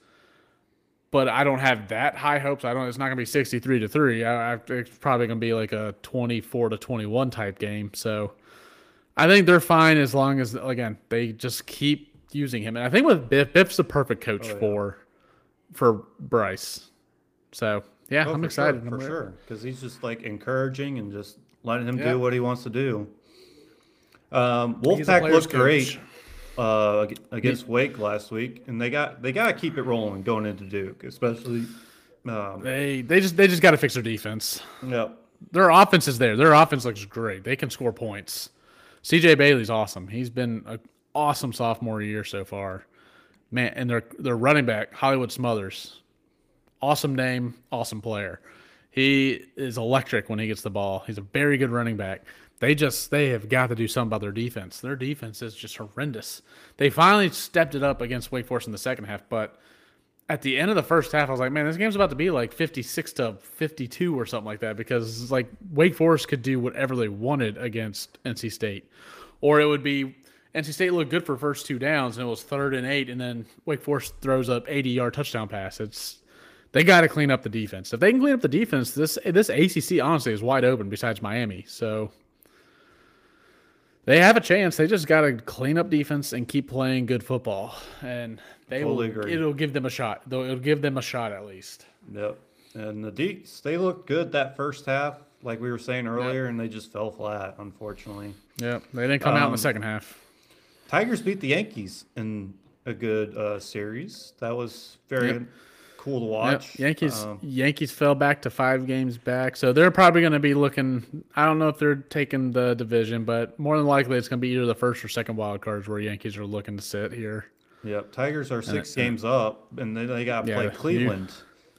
Speaker 2: but I don't have that high hopes. I don't, it's not going to be sixty-three to three. I, I, it's probably going to be like a twenty-four to twenty-one type game. So I think they're fine as long as, again, they just keep using him. And I think with Biff, Biff's the perfect coach
Speaker 1: Oh, yeah.
Speaker 2: for for Bryce. So, yeah,
Speaker 1: Oh,
Speaker 2: I'm
Speaker 1: for
Speaker 2: excited.
Speaker 1: sure,
Speaker 2: I'm
Speaker 1: for
Speaker 2: re-
Speaker 1: sure because he's just like encouraging and just letting him
Speaker 2: Yeah.
Speaker 1: do what he wants to do. Um,
Speaker 2: He's a
Speaker 1: Wolfpack
Speaker 2: player's
Speaker 1: looked
Speaker 2: coach.
Speaker 1: great uh, ag- against Wake last week, and they got they got to keep it rolling going into Duke, especially. Um,
Speaker 2: They they just they just got to fix their defense.
Speaker 1: yeah,
Speaker 2: Their offense is there. Their offense looks great. They can score points. C J Bailey's awesome. He's been an awesome sophomore year so far. Man, and their their running back, Hollywood Smothers. Awesome name, awesome player. He is electric when he gets the ball. He's a very good running back. They just they have got to do something about their defense. Their defense is just horrendous. They finally stepped it up against Wake Forest in the second half, but at the end of the first half, I was like, man, this game's about to be like fifty-six to fifty-two or something like that, because like Wake Forest could do whatever they wanted against N C State. Or it would be N C State looked good for first two downs, and it was third and eight, and then Wake Forest throws up eighty-yard touchdown pass. It's They got to clean up the defense. If they can clean up the defense, this this A C C honestly is wide open besides Miami. So they have a chance. They just got to clean up defense and keep playing good football, and they
Speaker 1: Totally
Speaker 2: will.
Speaker 1: agree.
Speaker 2: It'll give them a shot. Though it'll give them a shot at least.
Speaker 1: Yep. And the Deeks, they looked good that first half, like we were saying earlier, and they just fell flat, unfortunately.
Speaker 2: Yep. They didn't come out in
Speaker 1: Um,
Speaker 2: the second half.
Speaker 1: Tigers beat the Yankees in a good uh, series. That was very
Speaker 2: Yep.
Speaker 1: cool to
Speaker 2: Yep.
Speaker 1: watch.
Speaker 2: Yankees
Speaker 1: Um,
Speaker 2: Yankees fell back to five games back, so they're probably going to be looking. I don't know if they're taking the division, but more than likely it's going to be either the first or second wild cards where Yankees are looking to sit here.
Speaker 1: Yep. Tigers are six
Speaker 2: it-
Speaker 1: games up, and then they got to
Speaker 2: Yeah,
Speaker 1: play
Speaker 2: you-
Speaker 1: Cleveland.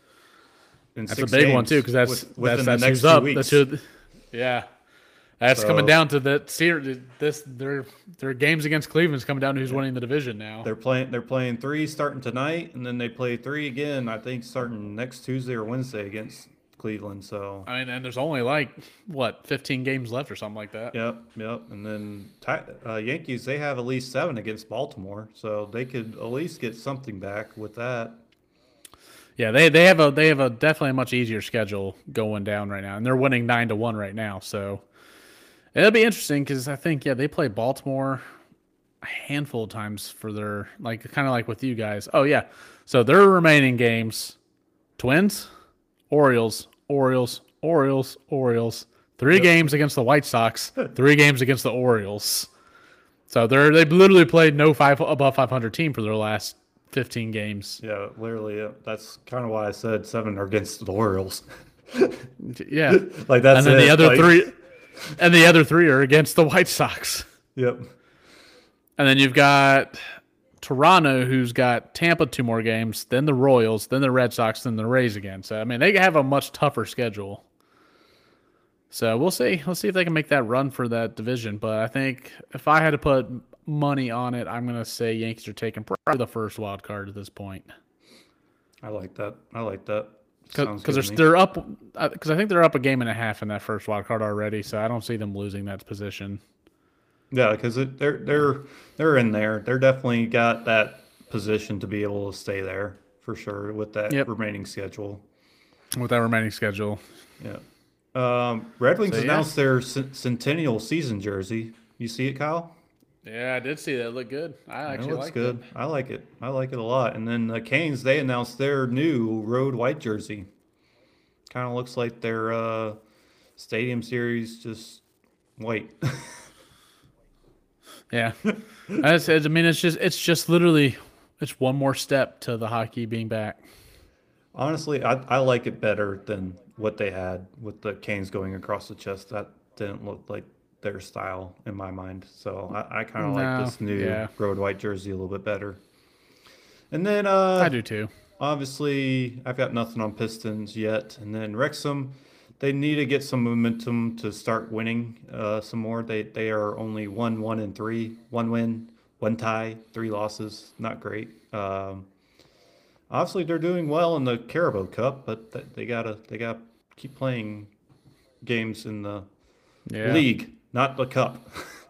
Speaker 1: in
Speaker 2: That's
Speaker 1: six
Speaker 2: a big one
Speaker 1: games
Speaker 2: too, because that's
Speaker 1: with-
Speaker 2: that's
Speaker 1: within
Speaker 2: that's
Speaker 1: the next
Speaker 2: who's
Speaker 1: two
Speaker 2: up.
Speaker 1: weeks.
Speaker 2: That's who, yeah, that's
Speaker 1: So-
Speaker 2: coming down to the ser- this. Their their games against Cleveland's coming down to who's winning the division now.
Speaker 1: They're playing. They're playing three starting tonight, and then they play three again. I think starting next Tuesday or Wednesday against Cleveland. So
Speaker 2: I mean, and there's only like what fifteen games left or something like that.
Speaker 1: yep, yep. And then Ti- uh, Yankees, they have at least seven against Baltimore, so they could at least get something back with that.
Speaker 2: Yeah, they they have a they have a definitely a much easier schedule going down right now, and they're winning nine to one right now. So it'll be interesting because I think yeah they play Baltimore a handful of times for their like kind of like with you guys. Oh yeah, so their remaining games: Twins, Orioles, Orioles, Orioles, Orioles. Three
Speaker 1: Yep.
Speaker 2: games against the White Sox, three games against the Orioles. So they're they've literally played no five above five hundred team for their last fifteen games.
Speaker 1: Yeah, literally. Yeah. That's kind of why I said seven are against the Orioles.
Speaker 2: Yeah.
Speaker 1: Like that's
Speaker 2: and then
Speaker 1: it.
Speaker 2: the other
Speaker 1: Like,
Speaker 2: three and the other three are against the White Sox.
Speaker 1: Yep.
Speaker 2: And then you've got Toronto, who's got Tampa two more games, then the Royals, then the Red Sox, then the Rays again. So I mean they have a much tougher schedule. So we'll see. Let's see if they can make that run for that division. But I think if I had to put money on it, I'm gonna say Yankees are taking probably the first wild card at this point.
Speaker 1: I like that. I like that. Sounds
Speaker 2: Because
Speaker 1: good
Speaker 2: they're,
Speaker 1: to me.
Speaker 2: they're up, because I think they're up a game and a half in that first wild card already. So I don't see them losing that position.
Speaker 1: Yeah, because they're they're they're in there. They're definitely got that position to be able to stay there for sure with that
Speaker 2: Yep.
Speaker 1: remaining schedule.
Speaker 2: With that remaining schedule.
Speaker 1: Yeah. Um, Red Wings
Speaker 2: So, yeah.
Speaker 1: announced their cen- centennial season jersey. You see it, Kyle?
Speaker 2: Yeah, I did see that. It looked good. I
Speaker 1: It
Speaker 2: actually
Speaker 1: looks
Speaker 2: like
Speaker 1: good.
Speaker 2: it.
Speaker 1: I like it. I like it a lot. And then the Canes, they announced their new road white jersey. Kind of looks like their uh, stadium series, just white.
Speaker 2: Yeah. I, just, I mean, it's just it's just literally it's one more step to the hockey being back.
Speaker 1: Honestly, I, I like it better than what they had with the canes going across the chest. That didn't look like their style in my mind. So I, I kind of
Speaker 2: No,
Speaker 1: like this new
Speaker 2: yeah.
Speaker 1: road white jersey a little bit better. And then uh,
Speaker 2: I do too.
Speaker 1: obviously, I've got nothing on Pistons yet. And then Wrexham, they need to get some momentum to start winning uh, some more. They they are only one, one, and three. One win, one tie, three losses. Not great. Um, obviously, they're doing well in the Carabao Cup, but th- they gotta they gotta keep playing games in the
Speaker 2: Yeah.
Speaker 1: league, not the cup.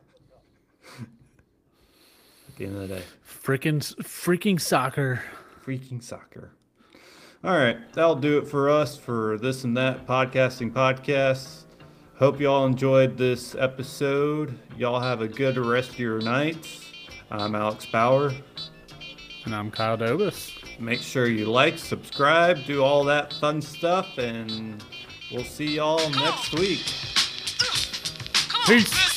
Speaker 1: At the end of the day.
Speaker 2: Freaking freaking soccer.
Speaker 1: Freaking soccer. All right, that'll do it for us for this and that podcasting podcast. Hope y'all enjoyed this episode. Y'all have a good rest of your night. I'm Alex Bauer.
Speaker 2: And I'm Kyle Dobus.
Speaker 1: Make sure you like, subscribe, do all that fun stuff, and we'll see y'all next week.
Speaker 2: Peace.